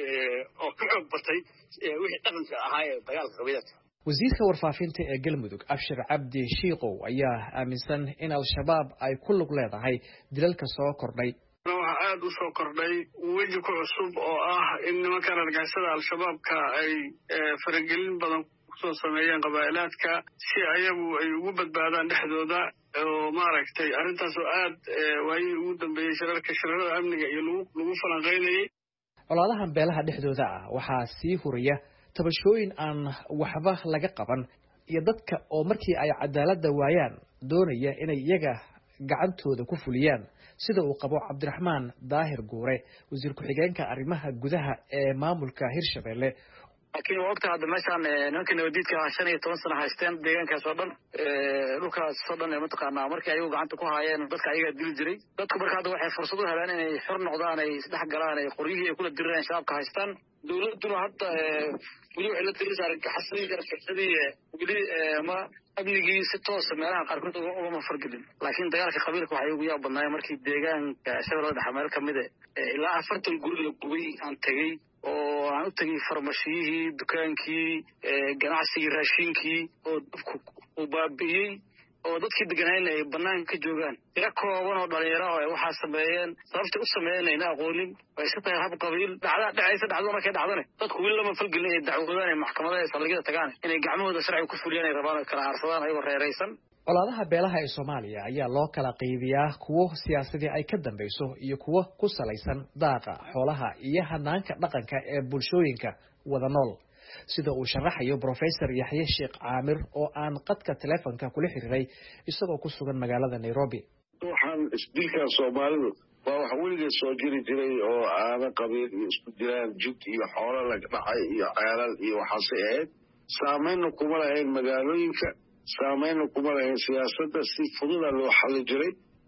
oo ka xoog batay wixii dhaqanka ahaa ee dagaalka qabiilka. wasiirka warfaafinta ee galmudug abshir cabdi shiikow ayaa aaminsan in al-shabaab ay ku lug leedahay dilalka soo kordhay. waxaa aada u soo kordhay weji ku cusub oo ah in nimankan argagixisada al-shabaabka ay faragelin badan kusoo sameeyeen qabaa'ilaadka si ayagu ay ugu badbaadaan dhexdooda oo maaragtay arrintaas oo aad waayihii ugu dambeeyey shirarka shirarada amniga iyo lagu lagu falanqeynayay. colaadahan beelaha dhexdooda ah waxaa sii huraya tabashooyin aan waxba laga qaban iyo dadka oo markii ay cadaaladda waayaan doonaya inay iyaga gacantooda ku fuliyaan, sida uu qabo cabdiraxmaan daahir guure, wasiir ku-xigeenka arrimaha gudaha ee maamulka hirshabelle. laakiin waa ogta hadda meeshaan nimanka nabadiidka shan iyo toban sano haysteen deegaankaas oo dhan dhulkaas oo dhan mataqaanaa markii ayagu gacanta ku haayeen dadka ayagaa dili jiray. dadku marka hadda waxay fursad u heleen inay xor noqdaan, ay isdhex galaan, ay qoryihii ay kula dirireen shabaabka haystaan. dawladduna hadda weli waxay la diriraysaa argagixisada gargaxsadii weli ma amnigii si toosa meelaha qaarkood ugama fargelin. laakiin dagaalka qabiilka waxay ugu yaab badnaayeen markii deegaanka shabeellada dhexe meel kamid e ilaa afartan guri la gubay aan tegey oo aan u tegay farmashiyihii, dukaankii, ganacsigii, raashinkii oo dabku uu baabi'iyey oo dadkii deganayna ay banaanka ka joogaan. tiro kooban oo dhalinyaro oo waxaa sameeyeen sababtay u sameeyeen ayna aqoonin way iska tahay hab qabiil. dhacda dhacaysa dhacdo markay dhacdane dadku weli lama falgelin inay dacwoodaan ee maxkamadaha ee saldhigyada tagaan inay gacmahooda sharciga ku fuliyaan ay rabaan oo kala aarsadaan ayagoo reeraysan. colaadaha beelaha ee Soomaaliya ayaa loo kala qaybiyaa kuwo siyaasadii ay ka dambayso iyo kuwo ku salaysan daaqa xoolaha iyo hanaanka dhaqanka ee bulshooyinka wada nool, sida uu sharaxayo Professor Yaxye Sheekh Caamir oo aan qadka telefoonka kula xiriiray isagoo ku sugan magaalada Nairobi. waxaan isdilka Soomaalidu waa wax weligeed soo jiri jiray oo aana qabiil iyo isku jiraan jid iyo xoolo la dhacay iyo ceelal iyo waxaase ahayd. saameynna kuma lahayn magaalooyinka, saameynna kuma lahayn siyaasadda. si fududa loo xalli jiray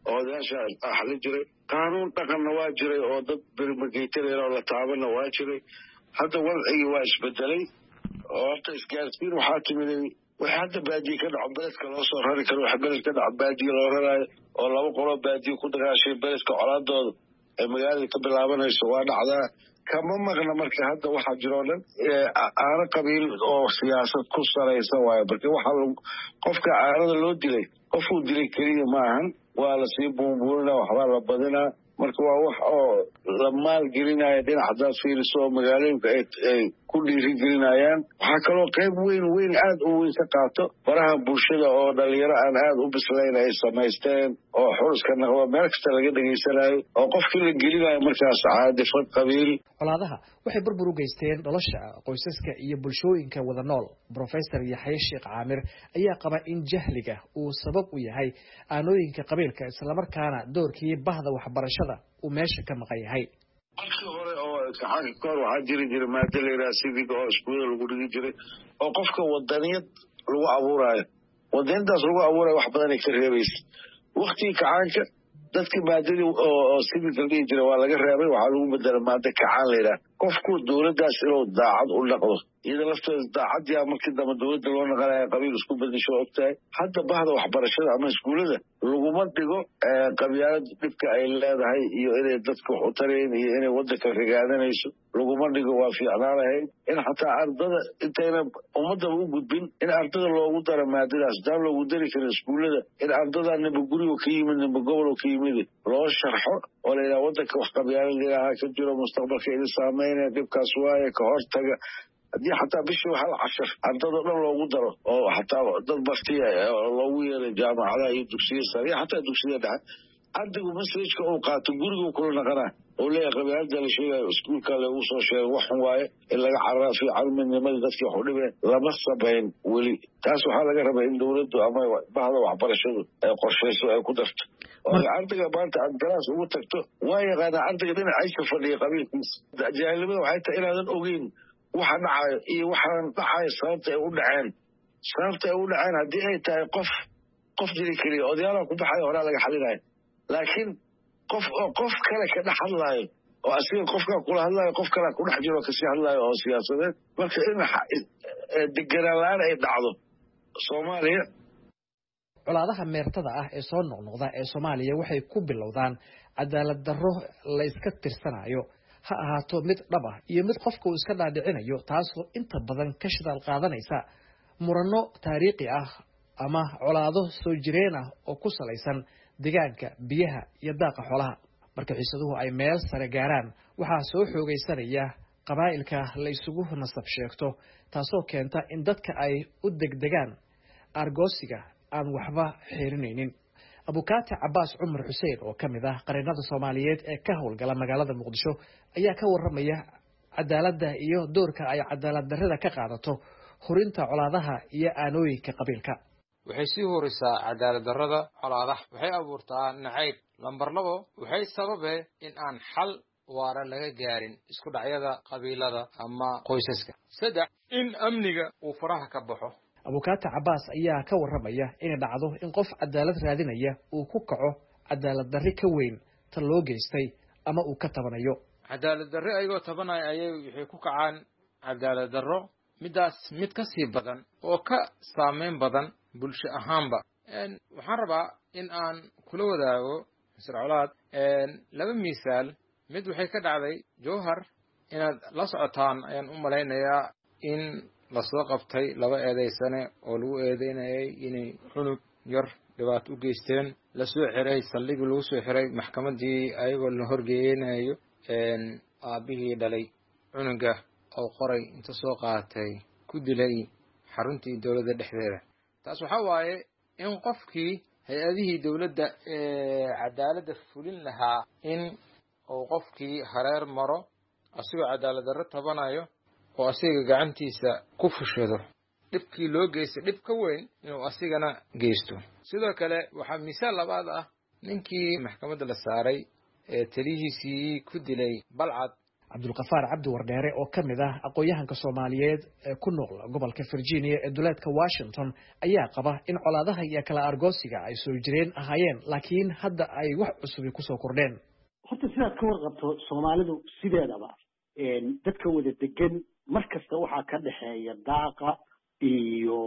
oo odayaasha xalin jiray qaanuun dhaqanna waa jiray oo dad bermageytanayna oo la taabana waa jiray hadda wadcigii waa isbedelay oo horta isgaarsiin waxaa timiday waxa hadda baadiye ka dhaco beledka loo soo rari karo waxa beled ka dhaco baadiye loo raraayo oo laba qoloo baadiye ku dagaashay beledka colaadooda ay magaalada ka bilaabanayso waa dhacdaa kama maqna marka hadda waxaa jiroo dhan aana qabiil oo siyaasad ku salaysan waayo marka waxaa qofka aanada loo dilay qofuu dilay keliya maahan waa lasii buunbuurinaa waxbaa la badinaa marka waa wax oo la maalgelinaya dhinac haddaad fiiriso oo magaalooyinka ay ku dhiirigelinayaan waxaa kaloo qayb weyn weyn aad u weyn ka qaato faraha bulshada oo dhalinyaro aan aad u bislayn ay samaysteen oo xuriska naqdo meel kasta laga dhegaysanayo oo qofkii la gelinayo markaas caadifad qabiil colaadaha waxay burbur u geysteen nolosha qoysaska iyo bulshooyinka wada nool professor yaxye sheekh caamir ayaa qaba in jahliga uu sabab u yahay aanooyinka qabiilka islamarkaana doorkii bahda waxbarashada uu meesha ka maqan yahay markii hore oo kaxaanka kahor waxaa jiri jiray maado la yidhaha civic oo iskuulada lagu dhigi jiray oo qofka wadaniyad lagu abuuraayo wadaniyadaas lagu abuurayo wax badanay ka reebaysa waktigii kacaanka dadkii maadadii oo civic la dhihi jiray waa laga reebay waxaa lagu bedela maado kacaan la yidhaha qofku dowladdaas inuu daacad u dhaqdo iyada lafteeda daacadyaa markii dambe dowladda loo naqanaya qabiil isku bedesho og tahay hadda bahda waxbarashada ama iskuullada laguma dhigo qabyaalad dhibka ay leedahay iyo inay dadka wax u tarayn iyo inay waddanka rigaadanayso laguma dhigo waa fiicnaan lahayd in xataa ardada intayna ummadaba u gudbin in ardada loogu daro maadadaas daan loogu dari karin iskuullada in ardadaa nimba gurigo ka yimid nimba gobol ka yimid loo sharxo oo la yidhaha waddanka wax qabyaalad ilaaha ka jiro mustaqbalka idin saameynaya dhibkaas waaye ka hortaga haddii xataa bishii hal cashar ardadoo dhan loogu daro oo xataa dad bartiya loogu yeeray jaamacadaha iyo dugsiya sare iyo xataa dugsiya dhexe ardaygu masajka uu qaato gurigu kula naqanaa oo leeyahay qabyaalada la sheegayo iskuulka lagu soo sheegay waxun waaye in laga cararaa fiican midnimadii dadkii wax u dhibeen lama sabayn weli taas waxaa laga rabaa in dowladdu ama bahda waxbarashadu ay qorshayso ay ku darto oo ardayga maanta aad galaas ugu tagto waa yaqaanaa ardayga dhinacaysa fadhiya qabiilkiisa jaahilnimada waxay tahay inaadan ogeyn waxa dhacayo iyo waxaan dhacayo sababta ay u dhaceen sababta ay u dhaceen haddii ay tahay qof qof jiri keliya odayaalaha ku baxayo horaa laga xalinayo laakiin qof oo qof kale ka dhex hadlaayo oo asiga qofkaa kula hadlaayo qof kalea ku dhex jiro kasii hadlaayo oo siyaasadeed marka in deganaan la-aan ay dhacdo soomaaliya colaadaha meertada ah ee soo noqnoqda ee soomaaliya waxay ku bilowdaan cadaalad darro la iska tirsanayo ha ahaato mid dhab ah iyo mid qofka uu iska dhaadhicinayo taasoo inta badan ka shidaal qaadanaysa muranno taariikhi ah ama colaado soo jireen ah oo ku salaysan deegaanka biyaha iyo daaqa xoolaha marka xiisaduhu ay meel sare gaaraan waxaa soo xoogaysanaya qabaa'ilka la isugu nasab sheegto taasoo keenta in dadka ay u degdegaan argoosiga aan waxba xirinaynin abukaati cabaas cumar xuseen oo ka mid ah qareennada soomaaliyeed ee ka howlgala magaalada muqdisho ayaa ka warramaya cadaaladda iyo doorka ay cadaalad darrada ka qaadato hurinta colaadaha iyo aanooyinka qabiilka waxay sii horisaa cadaalad darrada colaadaha waxay abuurtaa nacayb lambar labo waxay sababe in aan xal waara laga gaarin isku dhacyada qabiilada ama qoysaska saddex in amniga uu faraha ka baxo abukaati cabaas ayaa ka warramaya inay dhacdo in qof cadaalad raadinaya uu ku kaco cadaalad darri ka weyn tan loo geystay ama uu ka tabanayo cadaalad darri ayagoo tabanaya ayay waxay ku kacaan cadaalad darro midaas mid ka sii badan oo ka saameyn badan bulsho ahaanba waxaan rabaa in aan kula wadaago misr colaad laba misaal mid waxay ka dhacday jowhar inaad la socotaan ayaan u malaynayaa in lasoo qabtay laba eedaysane oo lagu eedeynayay inay cunug yar dhibaato u geysteen lasoo xiray saldhigii lagu soo xiray maxkamaddii ayagoo la horgeeynayo aabbihii dhalay cunuga oo qoray inta soo qaatay ku dilay xaruntii dowladda dhexdeeda taas waxaa waaye in qofkii hay-adihii dowladda ee cadaaladda fulin lahaa in uu qofkii hareer maro asigoo cadaalad darro tabanayo oo asiga gacantiisa ku fushado dhibkii loo geystay dhib ka weyn inuu asigana geysto sidoo kale waxaa misaal labaad ah ninkii maxkamadda la saaray ee taliyihiisii ku dilay balcad cabdulqafaar cabdi wardheere oo ka mid ah aqoon-yahanka soomaaliyeed ee ku nool gobolka virginia ee duleedka washington ayaa qaba in colaadaha iyo kala argoosiga ay soo jireen ahaayeen laakiin hadda ay wax cusubi kusoo kordheen. horta sidaad ka warqabto soomaalidu sideedaba dadka wada degan mar kasta waxaa ka dhexeeya daaqa iyo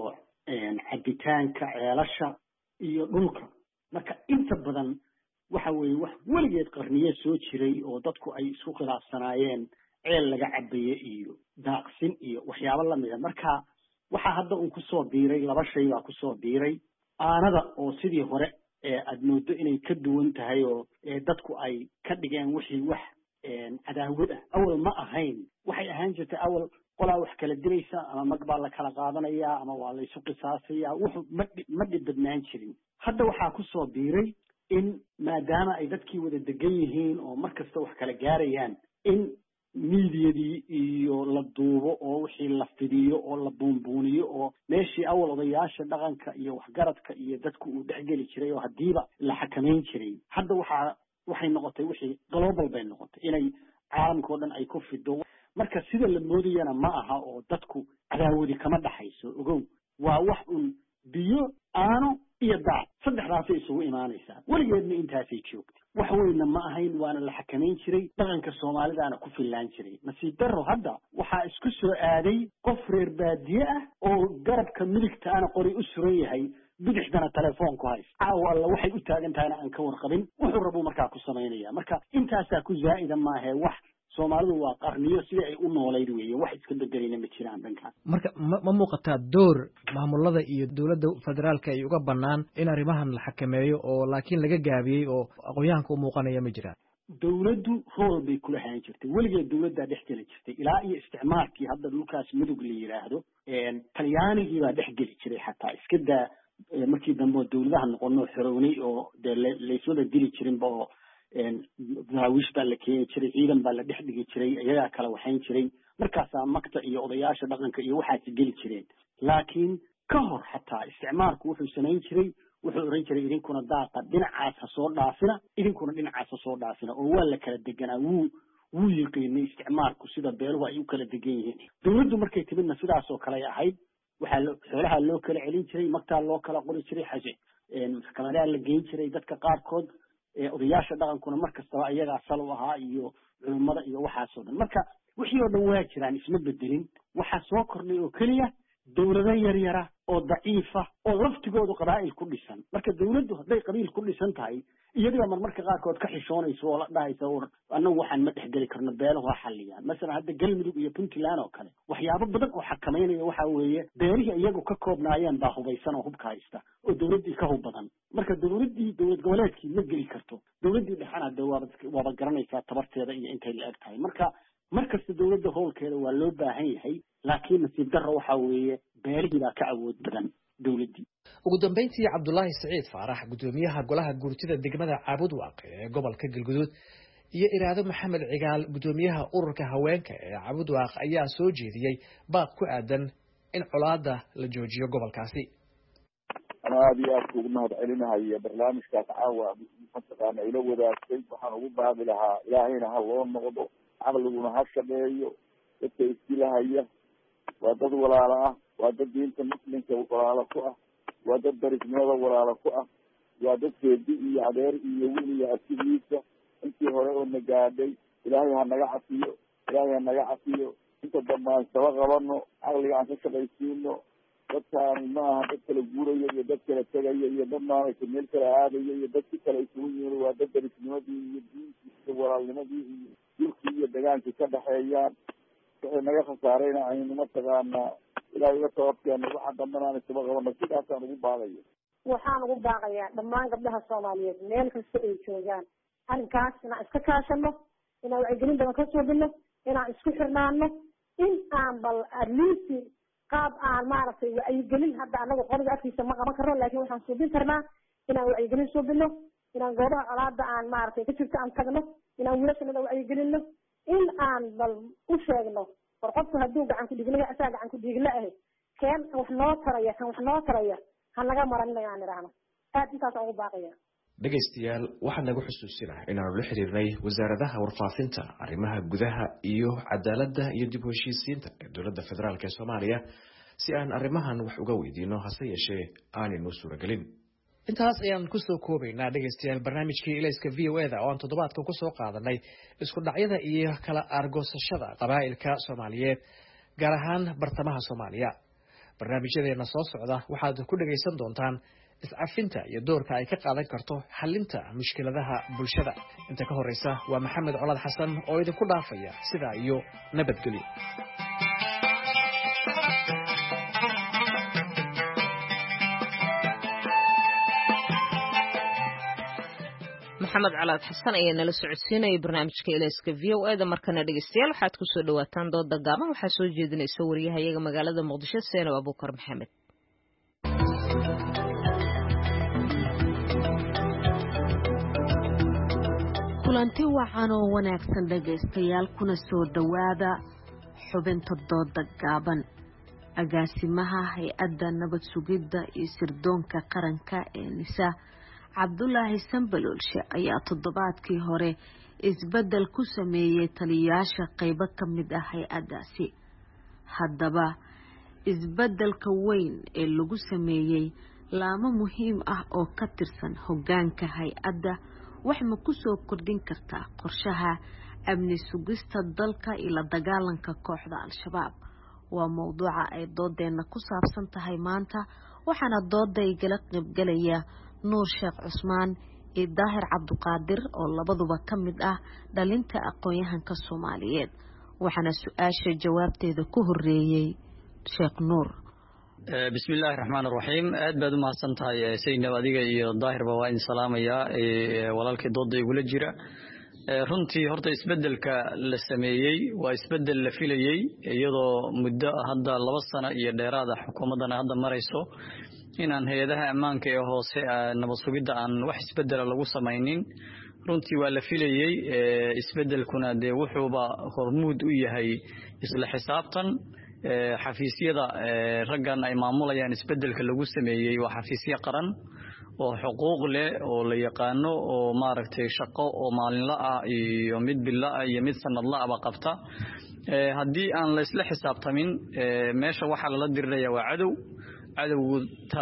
cabitaanka ceelasha iyo dhulka. marka inta badan waxa weeye wax weligeed qarniye soo jiray oo dadku ay isku khilaafsanaayeen ceel laga cabaye iyo daaqsin iyo waxyaabo lamida. marka waxaa hadda un kusoo biiray laba shay baa kusoo biiray aanada oo sidii hore aad moodo inay ka duwan tahay oo dadku ay ka dhigeen wixii wax cadaawad ah. awal ma ahayn, waxay ahaan jirtay awal qolaa wax kala diraysa ama mag baa la kala qaadanayaa ama waa la isu qisaasayaa, wuxuu ma ma dhibadnaan jirin. hadda waxaa kusoo biiray in maadaama ay dadkii wada degan yihiin oo mar kasta wax kala gaarayaan in miidiyadii iyo la duubo oo wixii la fidiyo oo la buunbuuniyo oo meeshii awal odayaasha dhaqanka iyo waxgaradka iyo dadku uu dhexgeli jiray oo hadiiba la xakamayn jiray hadda waxaa waxay noqotay wixii global bay noqotay inay caalamka oo dhan ay ku fido. marka sida la moodayana ma aha oo dadku cadaawadi kama dhaxayso. ogow waa wax un biyo aano iyo daac saddexdaasay isugu imaanaysaa, weligeedna intaasay joogtay. wax weyna ma ahayn, waana la xakamayn jiray, dhaqanka soomaalidaana ku fillaan jiray. nasiib darro hadda waxaa isku soo aaday qof reer baadiye ah oo garabka midigta ana qori u suran yahay, bidixdana telefoon ku haysta. caawa alla waxay u taagan tahayna aan ka warqabin, wuxuu rabuu markaa ku samaynaya. marka intaasaa ku zaa'ida maahe wax soomaalidu waa qarniyo sidii ay u noolayd weeye, wax iska bedelayna ma jiraan dhankaas. marka ma muuqataa door maamulada iyo dowladda federaalka ay uga bannaan in arrimahan la xakameeyo oo laakiin laga gaabiyey oo aqoon-yahanka u muuqanaya ma jiraan? dowladdu rool bay kula hayan jirtay, weligeed dowladdaa dhex geli jirtay ilaa iyo isticmaalkii hadda dhulkaas mudug la yidhaahdo talyaanigii baa dhex geli jiray. xataa iska daa markii dambe oo dowladaha noqono xorownay oo dee layswada dili jirinba oo daawish baa la keeni jiray, ciidan baa la dhex dhigi jiray, iyagaa kala waxayn jiray. markaasaa makta iyo odayaasha dhaqanka iyo waxaasi geli jireen. laakiin ka hor xataa isticmaalku wuxuu samayn jiray, wuxuu oran jiray idinkuna daaqa dhinacaas ha soo dhaafina, idinkuna dhinacaas ha soo dhaafina, oo waa la kala deganaa. wuu wuu yiqiinay isticmaalku sida beeluhu ay u kala degan yihiin. dowladdu markay timidna sidaas oo kale ahayd. waxaa lo xoolaha loo kala celin jiray, magtaa loo kala qori jiray, xaje maxkamadaha la geyn jiray. dadka qaarkood odayaasha dhaqankuna mar kastaba iyagaa sal u ahaa iyo culummada iyo waxaasoo dhan. marka wixii oo dhan waa jiraan, isma bedelin. waxaa soo kordhay oo keliya dowlado yaryara oo daciifa oo laftigoodu qabaa'il ku dhisan. marka dowladdu hadday qabiil ku dhisan tahay iyadiba marmarka qaarkood ka xishoonayso oo la dhahaysa war annagu waxaan ma dhexgeli karno, beelahu ha xalliyaan. masalan hadda galmudug iyo puntland oo kale waxyaabo badan oo xakamaynaya waxaa weeye beelihii iyagu ka koobnaayeen baa hubaysan oo hubka haysta oo dowladdii ka hub badan. marka dowladdii dowlad goboleedkii ma geli karto, dowladdii dhexana de waaba waaba garanaysaa tabarteeda iyo intay la eg tahay. marka mar kasta dowladda howlkeeda waa loo baahan yahay, laakiin nasiib darro waxaa weeye beelihii baa ka awood badan dowladdii. ugu dambeyntii cabdulaahi siciid faarax gudoomiyaha golaha guurtida degmada caabudwaaq ee gobolka galguduud iyo iraado maxamed cigaal gudoomiyaha ururka haweenka ee caabudwaaq ayaa soo jeediyey baaq ku aadan in colaada la joojiyo gobolkaasi. ana aada iyo aad kuugu mahad celinahay barnaamijkaas caawa mataqaana ila wadaagtay. waxaan ugu baaqi lahaa ilaahayna ha loo noqdo, caqliguna ha shaqeeyo. dadka isdilahaya waa dad walaalo ah, waa dad diinta muslimka walaalo ku ah, waa dad darisnimada walaalo ku ah, waa dad seedi iyo adeer iyo wiil iyo asigiisa. intii hore oo na gaadhay ilaahay ha naga cafiyo, ilaahay ha naga cafiyo. inta dambe aan saba qabano, caqliga aan ka shaqaysiino. dadkaani ma aha dad kala guuraya iyo dad kala tegaya iyo dad maaragtay meel kala aadaya iyo dad si kale isugu yimid. waa dad darisnimadii iyo diintii iyo walaalnimadii iyo dhulkii iyo degaankii ka dhexeeyaan. waxay naga khasaarayna aynu mataqaanaa ilaahay uga sababkeena waxa dambana aan isaba qabano. sidaasaan ugu baaqaya. waxaan ugu baaqayaa dhammaan gabdhaha soomaaliyeed meel kasta ay joogaan arrinkaas inaan iska kaashano, inaan wacyigelin badan ka suubino, inaan isku xirnaano, in aan bal atleast qaab aan maaragtay wacyigelin hadda anagu qoriga afkiisa ma qaban karno, laakiin waxaan suubin karnaa inaan wacyigelin suubino, inaan goobaha colaada aan maaragtay ka jirto aan tagno, inaan wiilashanada wacyigelino, in aan bal u sheegno war qofku hadduu gacan ku dhiigla asaa gacan ku dhiigla ahay keen wax noo taraya kan wax noo taraya ha naga maranina aan idhaahno. aad intaas ugu baaqaya. dhegaystayaal waxaan nagu xusuusinaa inaanu la xiriirnay wasaaradaha warfaafinta arrimaha gudaha iyo cadaaladda iyo dib u heshiisiinta ee dowladda federaalk ee soomaaliya si aan arrimahan wax uga weydiino hase yeeshee aanaynu suuragelin intaas ayaan kusoo koobaynaa dhegaystayaal barnaamijkii ilayska v o eda oo aan toddobaadkan kusoo qaadanay isku dhacyada iyo kala aargoosashada qabaa'ilka soomaaliyeed gaar ahaan bartamaha soomaaliya barnaamijyadeena soo socda waxaad ku dhagaysan doontaan iscafinta iyo doorka ay ka qaadan karto xalinta mushkiladaha bulshada inta ka horeysa waa maxamed colaad xasan oo idinku dhaafaya sidaa iyo nabadgelyo maxamed colaad xasan ayaa nala socodsiinaya barnaamijka ilayska v o eda markana dhegeystayaal waxaad kusoo dhawaataan dooda gaaban waxaa soo jeedinaysa wariyahayaga magaalada muqdisho seenab abuukar maxamed kulanti wacan oo wanaagsan dhegaystayaal kuna soo dhowaada xubinta dooda gaaban agaasimaha hay-adda nabad sugidda iyo sirdoonka qaranka ee nisa cabdulaahi sambaloolshe ayaa toddobaadkii hore isbeddel ku sameeyey taliyayaasha qaybo ka mid ah hay-addaasi haddaba isbeddelka weyn ee lagu sameeyey laamo muhiim ah oo ka tirsan hoggaanka hay-adda wax ma ku soo kordhin kartaa qorshaha amni sugista dalka iyo la dagaalanka kooxda al-shabaab waa mowduuca ay doodeenna ku saabsan tahay maanta waxaana dooda igala qaybgalaya nuur sheekh cusmaan iyo daahir cabduqaadir oo labaduba ka mid ah dhalinta aqoon-yahanka soomaaliyeed waxaana su-aasha jawaabteeda ku horeeyey sheekh nuur بسم الله الرحمن الرحيم aad baad u mahadsan tahay sayidna adiga iyo daahirba waa in salaamaya walaalkii dooda igula jira runtii horta isbedelka la sameeyey waa isbedel la filayey iyadoo muddo hadda laba sano iyo dheeraada xukuumadana hadda marayso inaan hay-adaha ammaanka ee hoose nabad sugidda aan wax isbedela lagu samaynin runtii waa la filayey isbedelkuna dee wuxuuba hormuud u yahay isla xisaabtan xafiisyada raggan ay maamulayaan isbedelka lagu sameeyey waa xafiisyo qaran oo xuquuq leh oo la yaqaano oo maaragtay shaqo oo maalinla ah iyo mid bilo ah iyo mid sanadla ahba qabta haddii aan la isla xisaabtamin meesha waxaa lala diriraya waa cadow cadowgu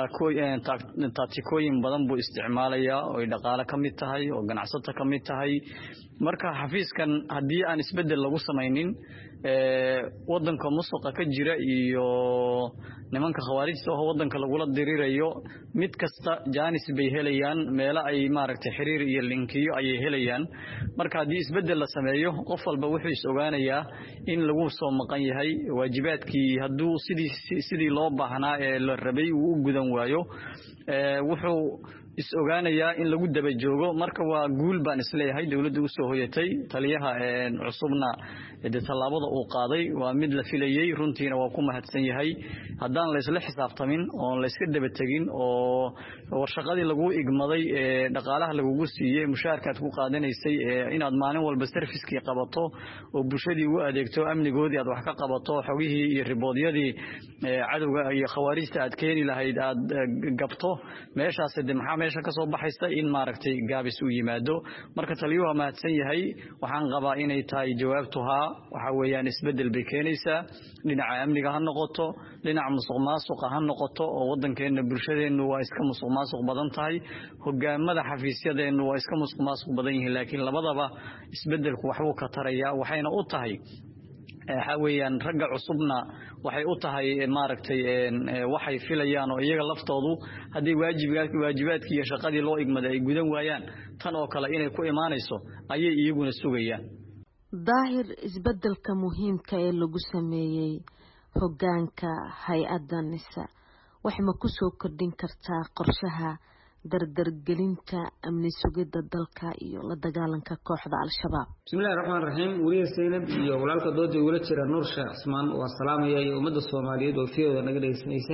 taatikooyin badan buu isticmaalayaa oo ay dhaqaale ka mid tahay oo ganacsato ka mid tahay marka xafiiskan haddii aan isbedel lagu samaynin wadanka musuqa ka jira iyo nimanka khawaarijta oo wadanka lagula dirirayo mid kasta jaanis bay helayaan meelo ay maaragtay xiriir iyo linkiyo ayay helayaan marka haddii isbedel la sameeyo qof walba wuxuu is ogaanayaa in lagu soo maqan yahay waajibaadkii hadduu sidii sidii loo baahnaa ee la rabay uu u gudan waayo wuxuu is ogaanayaa in lagu daba joogo marka waa guul baan isleeyahay dowladda u soo hoyatay taliyaha cusubna de tallaabada uu qaaday waa mid la filayey runtiina waa ku mahadsan yahay haddaan la isla xisaabtamin oon la iska daba tegin oo warshaqadii lagu igmaday ee dhaqaalaha lagugu siiyey mushaarkaad ku qaadanaysay inaad maalin walba serviskii qabato oo bulshadii u adeegto amnigoodii aad wax ka qabato xogihii iyo riboodyadii cadowga iyo khawaarijta aad keeni lahayd aad gabto meeshaas de maxaa meesha ka soo baxaysa in maaragtay gaabis u yimaado marka taliyuhu mahadsan yahay waxaan qabaa inay tahay jawaabtuhaa waxa weeyaan isbedel bay keenaysaa dhinaca amniga ha noqoto dhinaca musuq maasuqa ha noqoto oo wadankeena bulshadeennu waa iska musuq maasuq badan tahay hogaamada xafiisyadeennu waa iska musuq maasuq badan yihiin laakiin labadaba isbedelku waxbuu ka tarayaa waxayna u tahay waxa weeyaan ragga cusubna waxay u tahay maaragtay waxay filayaan oo iyaga laftoodu haddii waajibaadkii waajibaadkii iyo shaqadii loo igmaday ay gudan waayaan tan oo kale inay ku imaanayso ayay iyaguna sugayaan daahir isbedelka muhiimka ee lagu sameeyey hoggaanka hay-adda nisa wax ma ku soo kordhin kartaa qorshaha dardargelinta amni sugidda dalka iyo la dagaalanka kooxda al-shabaab bismillahi raxmaan raxiim weliya Zaynab iyo walaalka dooda igula jira Nuur Sheekh Cusmaan waa salaamaya iyo ummadda Soomaaliyeed oo fiyoda naga dhageysanaysa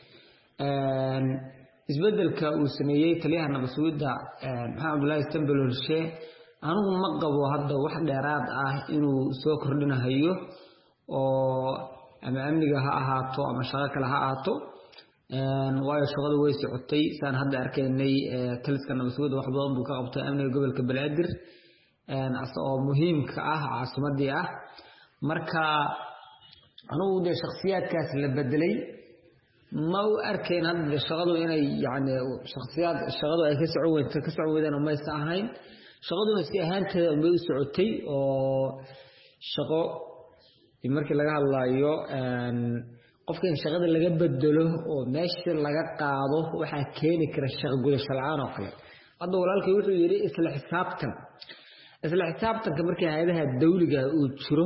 een isbedelka uu sameeyay taliyaha nabad sugidda maxamed Abdullaahi Sambaloolshe anigu ma qabo hadda wax dheeraad ah inuu soo kordhinayo oo ama amniga ha ahaato ama shaqo kale ha ahaato waayo shaqadu way socotay saan hadda arkaynay taliska nabadsuguda wax badan buu ka qabtay amniga gobolka Banaadir asoo muhiimka ah caasimadii ah marka anugu de shakhsiyaadkaas la bedelay ma u arkayn hadda shaqadu inay yani shakhsiyaad shaqadu ay ka socon ka socodaan ma aysan ahayn shaqaduna si ahaanteeda bay u socotay oo shaqo markii laga hadlayo qofka in shaqada laga bedelo oo meesha laga qaado waxa keeni kara shaqo gudasho la'aan oo kale hadda walaalkay wuxuu yiri isla xisaabtan isla xisaabtanka markii hay'adaha dawliga uu jiro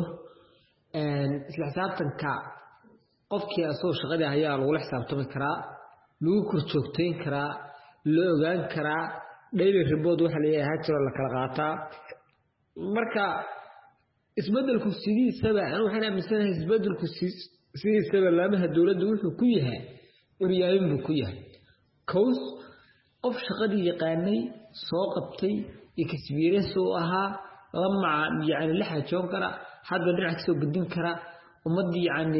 isla xisaabtanka qofkii asoo shaqada hayaa lagu xisaabtami karaa lagu korjoogteyn karaa la ogaan karaa daily report waxa la yahay jiro la kala qaataa marka isbedelku sidiisaba anu waxaan aaminsanahay isbedelku sidiisaba laamaha dawladda wuxuu ku yahay uriyaayin buu ku yahay cows qof shaqadii yaqaanay soo qabtay experience oo ahaa lama yani la xajoon kara hadda dhinac soo gudbin kara ummadii yani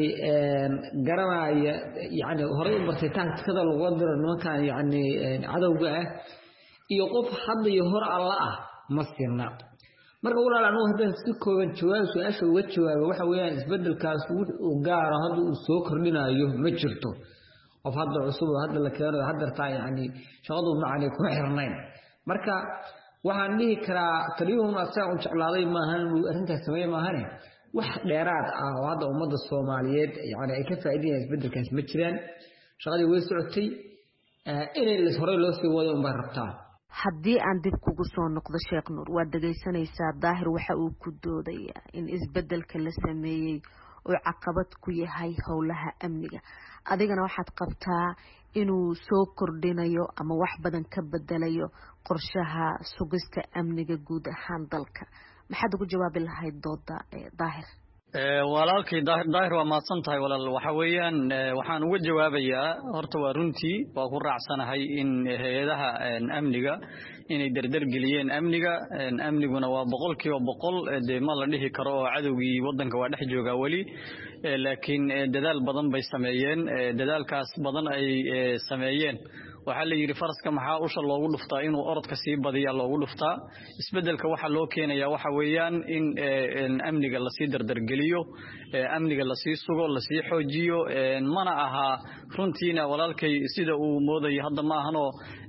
garanaya yani hore u bartay taagtikada lagu diro nimankan yani cadawga ah iyo qof hadda iyo hor alla ah ma sirna marka walaal anu hadda si kooban jawaab su'aasha uga jawaabo waxa weeyaan isbedelkaas uu gaaro hadda uu soo kordhinayo ma jirto qof hadda cusub hadda la keeno hadda taa yani shaqadu macni ku xirnayn marka waxaan dhihi karaa taliyuhuna asaga u jeclaaday maahan arrintaas sameeyay maahan wax dheeraad ah oo hadda ummadda Soomaaliyeed yani ay ka faa'iideyaan isbedelkaas ma jiraan shaqadii way socotay inay la hore loo sii wado uma rabtaa haddii aan dib kugu soo noqdo Sheekh Nuur waa dhageysanaysaa Daahir waxa uu ku doodayaa in isbedelka la sameeyay oo caqabad ku yahay howlaha amniga adigana waxaad qabtaa inuu soo kordhinayo ama wax badan ka bedelayo qorshaha sugista amniga guud ahaan dalka maxaad ugu jawaabi lahayd dooda Daahir walaalkay daahir waa maadsan tahay walaal waxa weeyaan waxaan uga jawaabayaa horta waa runtii waa ku raacsanahay in hay'adaha amniga inay dardar geliyeen amniga amniguna waa boqolkiiba boqol de ma la dhihi karo oo cadawgii wadanka waa dhex jooga wali laakiin dadaal badan bay sameeyeen dadaalkaas badan ay sameeyeen waxa la yiri faraska maxaa usha loogu dhuftaa inuu orodka sii badiya loogu dhuftaa isbedelka waxa loo keenayaa waxa weeyaan in amniga la sii dardar geliyo amniga la sii sugo la sii xoojiyo mana aha runtiina walaalkay sida uu mooday hadda ma ahano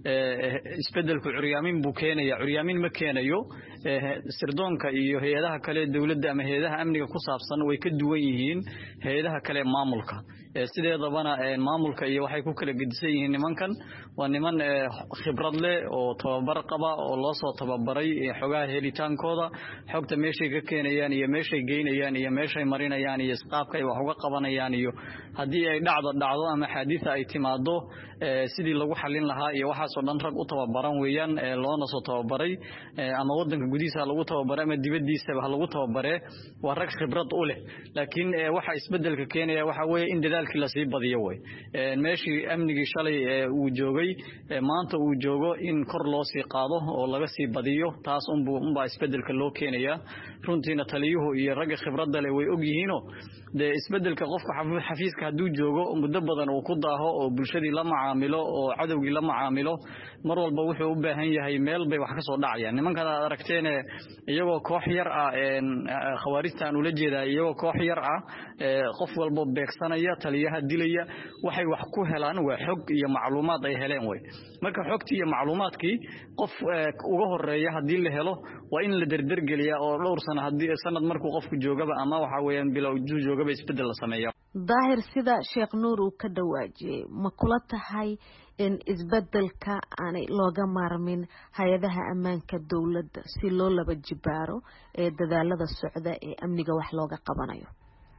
isbedelku curyaamin buu keenayaa curyaamin ma keenayo sirdoonka iyo hay'adaha kale dawladda ama hay'adaha amniga ku saabsan way ka duwan yihiin hay'adaha kale maamulka sideedabana maamulka iyo waxay ku kala gedisan yihiin nimankan waa niman khibrad leh oo tababar qaba oo loo soo tababaray xogaha helitaankooda xogta meeshay ka keenayaan iyo meeshay geynayaan iyo meeshay marinayaan iyo qaabka ay wax uga qabanayaan iyo hadii ay dhacdo dhacdo ama xadiisa ay timaado sidii lagu xalin lahaa iyo waxa soo dhan rag u tababaran weeyaan loona soo tababaray ama wadanka gudihiisa lagu tababaray ama dibadiisa lagu tababaray waa rag khibrad u leh laakiin waxa isbedelka keenaya waxa weeye in dadaalkii la sii badiyo way meeshii amnigii shalay uu joogay maanta uu joogo in kor loo sii qaado oo laga sii badiyo taas unbu unba isbedelka loo keenaya runtiina taliyuhu iyo rag khibradda leh way og yihiino de isbedelka qofka xafiiska haduu joogo muddo badan uu ku daaho oo bulshadii la macaamilo oo cadawgii la macaamilo mar walba wuxuu u baahan yahay meel bay wax ka soo dhacayaan nimanka aad aragteen iyagoo koox yar ah khawaarijtaan ula jeedaa iyagoo koox yar ah qof walba beegsanaya taliyaha dilaya waxay wax ku helaan waa xog iyo macluumaad ay heleen way marka xogtii iyo macluumaadkii qof uga horeeya hadii la helo waa in la dardar geliyaa oo dhowr sano hadii sanad markuu qofku joogaba ama waxa weeyaan bilow joogaba isbedel la sameeyo daahir sida Sheekh Nuur uu ka dhawaajiyay ma kula tahay in isbedelka aanay looga maarmin hay'adaha ammaanka dawladda si loo laba jibaaro ee dadaalada socda ee amniga wax looga qabanayo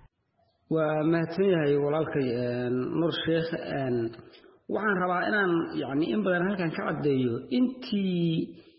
waa mahadsan yahay walaalkay Nuur Sheekh waxaan rabaa inaan yani in badan halkan ka cadeeyo intii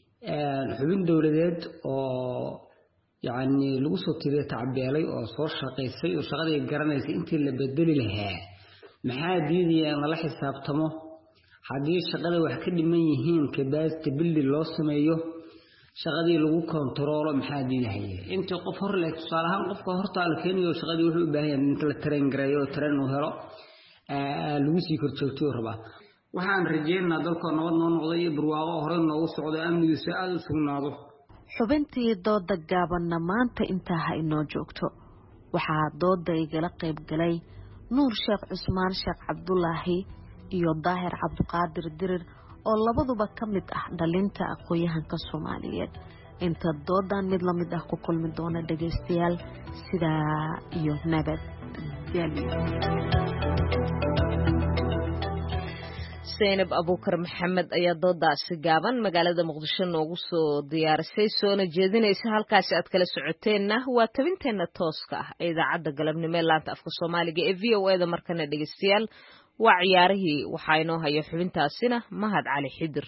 xubin dawladeed oo يعني lagu soo tiriyay tacbeelay oo soo shaqeysay oo shaqadii garanaysay intii la bedeli lahaa maxaa diidayaan la xisaabtamo hadii shaqada wax ka dhiman yihiin kabaasta billi loo sameeyo shaqadii lagu kontaroolo maxaa diidayay intii qof hor leeg tusaalahan qofka horta la keeniyo shaqadii wuxuu u baahan yahay in la train gareeyo train uu helo lagu sii korjoogtoo rabaa waxaan rajeynaynaa dalka nabad noo noqdo iyo barwaaqo hore noogu socdo amnigiisa aada u sugnaado xubintii dooda gaabanna maanta intaa ha inoo joogto waxaa dooda igala qayb galay nuur sheekh cusmaan sheekh cabdulaahi iyo daahir cabdiqaadir dirir oo labaduba ka mid ah dhalinta aqoon-yahanka Soomaaliyeed inta doodan mid la mid ah ku kulmi doona dhageystayaal sidaa iyo nabad Zainab Abuukar Maxamed ayaa doodaasi gaaban magaalada Muqdisho noogu soo diyaarisay soona jeedinaysa halkaas aad kala socoteenna waa tabinteena tooska ah ee idaacadda galabnimo ee laanta afka Soomaaliga ee V O A da markana dhageystayaal waa ciyaarihii waxa inoo haya xubintaasina Mahad Cali Xidir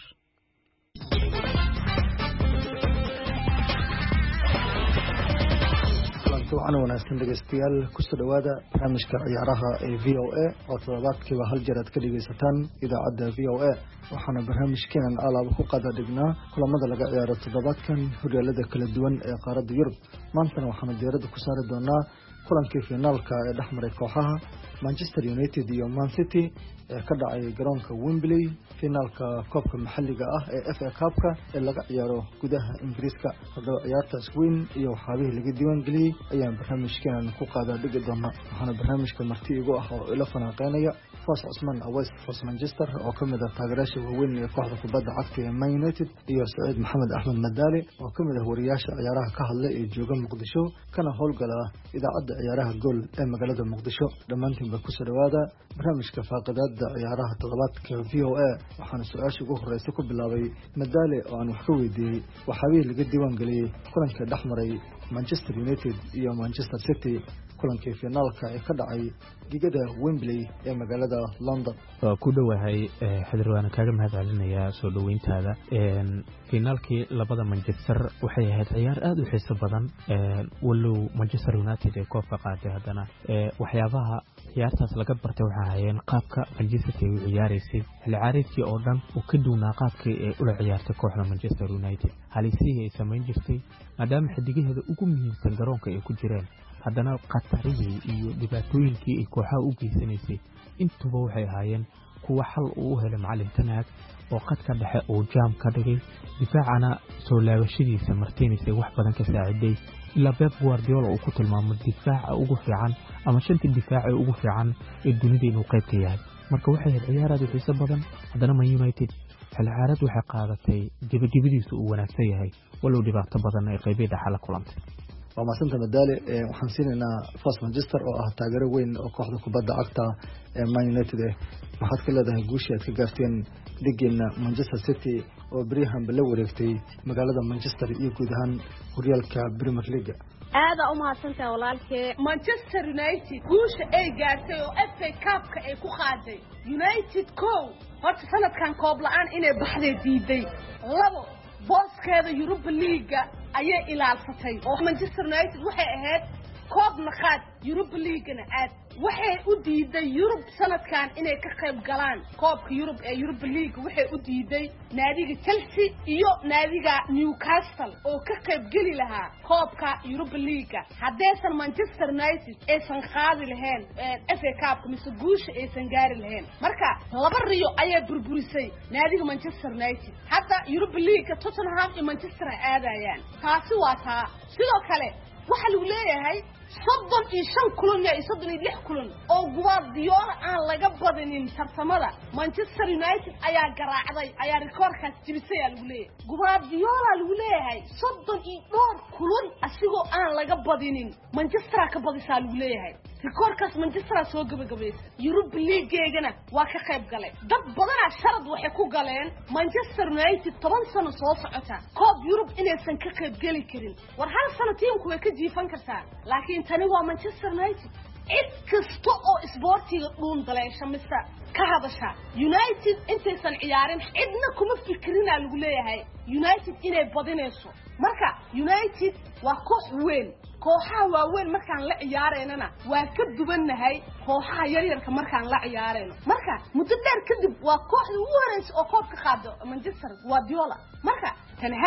waxaan wanaagsan dhageystayaal ku soo dhawaada barnaamijka ciyaaraha ee V O A oo toddobaadkiiba hal jeer aad ka dhageysataan idaacadda V O A waxaana barnaamijkeenan alaaba ku qada dhignaa kulamada laga ciyaaro toddobaadkan horyaalada kala duwan ee qaaradda Yurub maantana waxaanu diiradda ku saari doonaa kulankii finaalka ee dhexmaray kooxaha Manchester United iyo Man City ee ka dhacay garoonka Wembley finaalka koobka maxalliga ah ee F A Cup-ka ee laga ciyaaro gudaha Ingiriiska haddaba ciyaartaas weyn iyo waxyaabihii laga diiwaan geliyey ayaan barnaamijkeenan ku qaadaa dhigi doonaa waxaana barnaamijka marti igu ah oo ila falanqeynaya Fas Cusman Aweys Fas Manchester oo ka mid ah taageerayaasha waaweyn ee kooxda kubadda cagta ee Man United iyo Saciid Maxamed Axmed Madaali oo ka mid ah wariyaasha ciyaaraha ka hadlay ee jooga Muqdisho kana howlgala idaacadda ciyaaraha gool ee magaalada Muqdisho dhammaantiin ku soo dhawaada barnaamijka faaqadaada ciyaaraha toddobaadka V O A waxaan su'aasha ugu horeysa ku bilaabay Madaali oo aan wax ka weydiiyey waxaabihii laga diiwaan geliyey kulankii dhexmaray Manchester United iyo Manchester City kulankii finaalka ee ka dhacay gigada Wembley ee magaalada London waa ku dhawahay xadirwaana kaaga mahadcelinayaa soo dhaweyntaada een finaalkii labada Manchester waxay ahayd ciyaar aad u xiiso badan ee walow Manchester United ee koobka qaaday hadana ee waxyaabaha ciyaartaas laga bartay waxa hayeen qaabka Manchester ay u ciyaaraysay xilli ciyaareedkii oo dhan oo ka duwnaa qaabkii ay u ciyaartay kooxda Manchester United halisii ay sameyn jirtay maadaama xidigaheeda ugu muhiimsan garoonka ay ku jireen haddana qatarihii iyo dhibaatooyinkii ay kooxaha u geysanaysay intuba waxay ahaayeen kuwa xal uu helay macallin Tanaag oo qadka dhexe oo jaam ka dhigay difaacana soo laabashadiisa Martinez ay wax badan ka saaciday ilaa Pep Guardiola uu ku tilmaamay difaaca ugu fiican ama shanta difaac ee ugu fiican ee dunida inuu qayb ka yahay marka waxay ahayd ciyaar aad u xiiso badan haddana Man United xilli ciyaareed waxay qaadatay gabagabadiisu uu wanaagsan yahay walow dhibaato badan ay qaybada xal kulantay waa maasanta Madaali waxaan siinaynaa Fas Manchester oo ah taageero weyn oo kooxda kubadda cagta ee Man United eh waxaad ka leedahay guushii aad ka gaarteen dhigeena Manchester City oo Brigham la wareegtay magaalada Manchester iyo guud ahaan horyaalka Premier League aada u mahadsantahay walaalkee Manchester United guusha ay gaartay oo F A Cup-ka ay ku qaaday United ko horta sanadkan koob la'aan inay baxday diiday labo booskeeda Europa League ayay ilaalsatay oo Manchester United waxay ahayd koob naqaad Europa League-na aad waxay u diiday Europe sanadkan inay ka qayb galaan koobka Europe ee Europa League waxay u diiday naadiga Chelsea iyo naadiga Newcastle oo ka qayb gali lahaa koobka Europa League haddaysan Manchester United aysan qaadi lahayn F A Cup mise guusha aysan gaari lahayn marka laba riyo ayay burburisay naadiga Manchester United hadda Europa League Tottenham iyo Manchester ay aadayaan taasi waa taa sidoo kale waxa lagu leeyahay soddon iyo shan kulan iyo soddon iyo lix kulan oo Guardiola aan laga badinin tartamada Manchester United ayaa garaacday ayaa rikoorkaas jibisay lagu leeyahay Guardiola lagu leeyahay soddon iyo dhowr kulan asigoo aan laga badinin Manchester ka badisaa lagu leeyahay rikoorkaas Manchester soo gabagabeysay Europa League-gana waa ka qayb galay dad badan sharad waxay ku galeen Manchester United toban sano soo socota koob Europe inaysan ka qayb gali karin war hal sano tiimku way ka jiifan kartaa laakiin tani waa Manchester United cid kasta oo isboortiga dhuun daleesha mise ka hadasha United intaysan ciyaarin cidna kuma fikirina lagu leeyahay United inay badinayso marka United waa koox weyn kooxaha waaweyn markaan la ciyaareenana waa ka duwanahay kooxaha yaryarka markaan la ciyaareyno marka muddo dheer kadib waa kooxda ugu horeysa oo koobka qaado Manchester Guardiola marka Ten Hag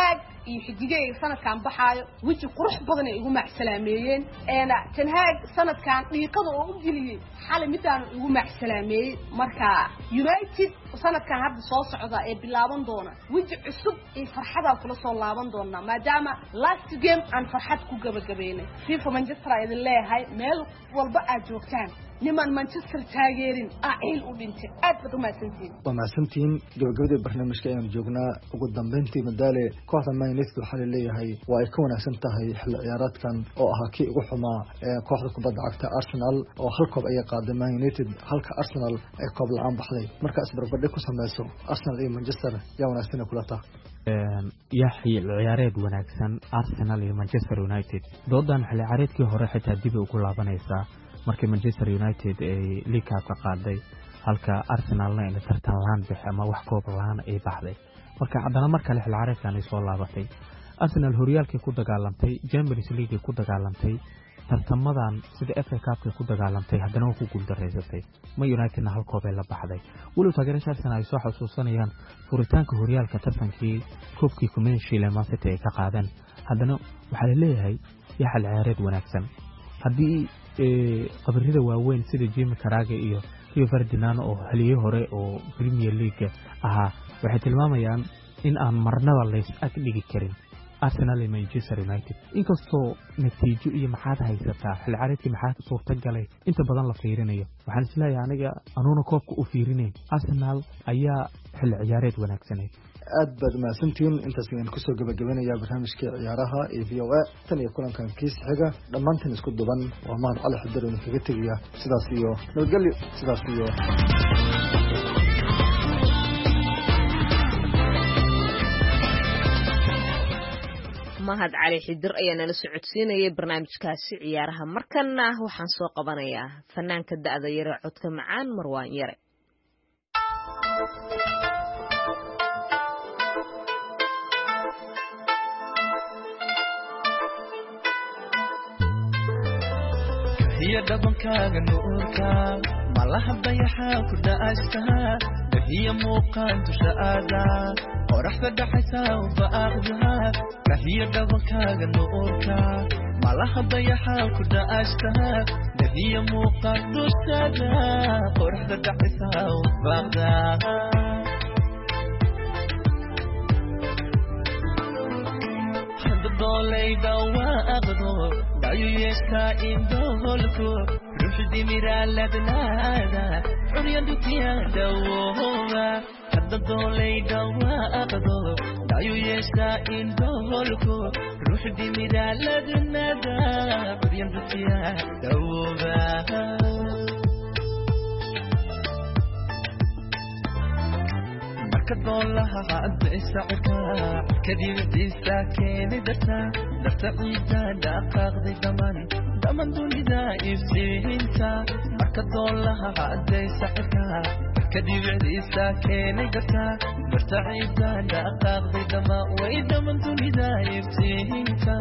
iyo xidigay sanadkan baxaayo wiji qurux badan ay ugu macsalaameeyeen een Ten Hag sanadkan dhiiqada oo u geliyay xalay midaan ugu macsalaameeyay marka United sanadkan hadda soo socda ee bilaaban doona wiji cusub ee farxada kula soo laaban doona maadaama last game aan farxad ku gabagabeynay FIFA Manchester ay leeyahay meel walba aad joogtaan niman Manchester taageerin aacil u dhintay aad baad u maasantiin waa maasantiin gabagabada barnaamijka ayaan joognaa ugu dambeyntii madaale kooxda Man United waxaa leeyahay waa ay ka wanaagsan tahay xilli ciyaareedkan oo ahaa kii ugu xumaa ee kooxda kubadda cagta Arsenal oo hal koob ay qaaday Man United halka Arsenal ay koob la'aan baxday marka isbarbardhig ku sameyso Arsenal iyo Manchester yaa wanaagsan kula taa yaxyi ciyaareed wanaagsan Arsenal iyo Manchester United doodan xilli ciyaareedkii hore xitaa dib ugu laabanaysa markii Manchester United ay League Cup ka qaaday halka Arsenalna ay tartan laan bixi ama wax koob laan ay baxday marka haddana marka xilli ciyaareedkan ay soo laabatay Arsenal horyaalkii ku dagaalantay Champions League ku dagaalantay tartamadan sida F A Cup ku dagaalantay haddana ku guuldareysatay Man United hal koob ay la baxday wali taageerayaasha Arsenal ay soo xasuusanayaan furitaanka horyaalka tartankii koobkii Community Man City ay ka qaadeen haddana waxa la leeyahay yaxal ciyaareed wanaagsan haddii qabrida waaweyn sida Jimmy Carragher iyo Rio Ferdinand oo haliyay hore oo Premier League ahaa waxay tilmaamayaan in aan marnaba la is dhigi karin Arsenal iyo Manchester United inkastoo natiijo iyo maxaad haysataa xilli ciyaareedkii maxaa suurta galay inta badan la fiirinayo waxaan isleeyahay aniga anuuna koobka u fiirinayn Arsenal ayaa xilli ciyaareed wanaagsaneyd aad baad maasantiin intaas ayaan kusoo gabagabanayaa barnaamijka ciyaaraha ee V O A tan iyo kulankan kiis xiga dhammaantiin isku duban waa mahad cali xidar oo kaga tegaya sidaas iyo nabadgelyo sidaas iyo mahad cali xidir ayaa nala socodsiinayay barnaamijkaasi ciyaaraha markana waxaan soo qabanayaa fanaanka da'da yare codka macaan Marwaan Yare hiya dhabankaaga nuurka malaha bayaxaa ku dha'aysaa hiya muuqaan dusha aada qoraxda dhaxaysa u baaqdaa hiya dhabankaaga nuurka malaha bayaxaa ku dha'aysaa hiya muuqaan dusha aada qoraxda dhaxaysa u baaqdaa dolayda waa aqdo dayu yeesha indolku rushdi miraaladnaada xuriyadu tiyadawoba hadda dolayda waa aqdo dayu yeesha indolku rushdi miraaladnaada xuriyadu tiyadawoba كدولها عد السعكا كدير ديسا كيني دتا دتا عيدا دقاق دي دمان دمان دوني دا إفسينتا كدولها عد السعكا كدير ديسا كيني دتا دتا عيدا دقاق دي دمان ويدا من دوني دا إفسينتا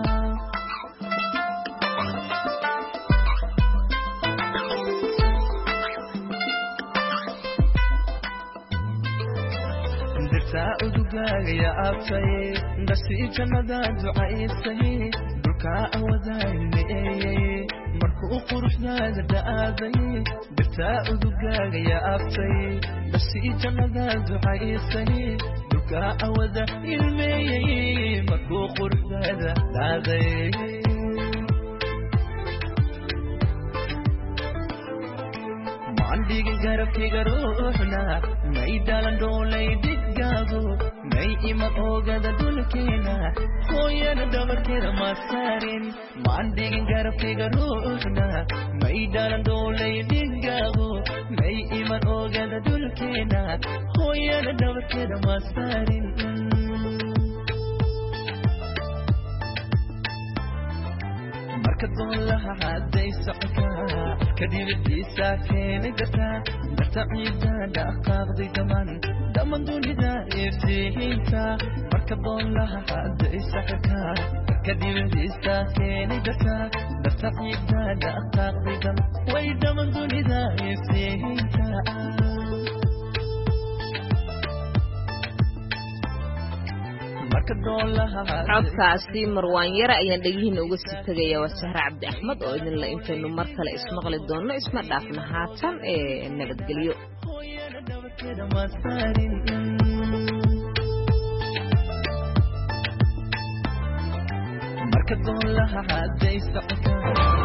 سأدوغاغ يا أبتي دسي جندا دعايسي دكا أوداني مركو قرحنا دادي سأدوغاغ يا أبتي دسي جندا دعايسي دكا أوداني مركو قرحنا دادي عندي جرب كيروحنا ما يدالن دولي دقاغو ما يما اوغا دولكينا خويا ندور كير ما سارين ما عندي جرب كيروحنا ما يدالن دولي دقاغو ما يما اوغا دولكينا خويا ندور كير ما سارين كدولها عدي سعكا كدير ديسا كيني دتا دتا عيدا دقاق دي دمان دمان دوني دا إفتينتا كدولها عدي سعكا كدير ديسا كيني دتا دتا عيدا دقاق دي دمان وي دمان دوني دا إفتينتا codkaasi marwaan yara ayaan dhegihiina uga sii tegaya waa sahre cabdi axmed oo idinla intaynu mar kale ismaqli doonno isma dhaafna haatan ee nabadgelyo marka doon laha haday socota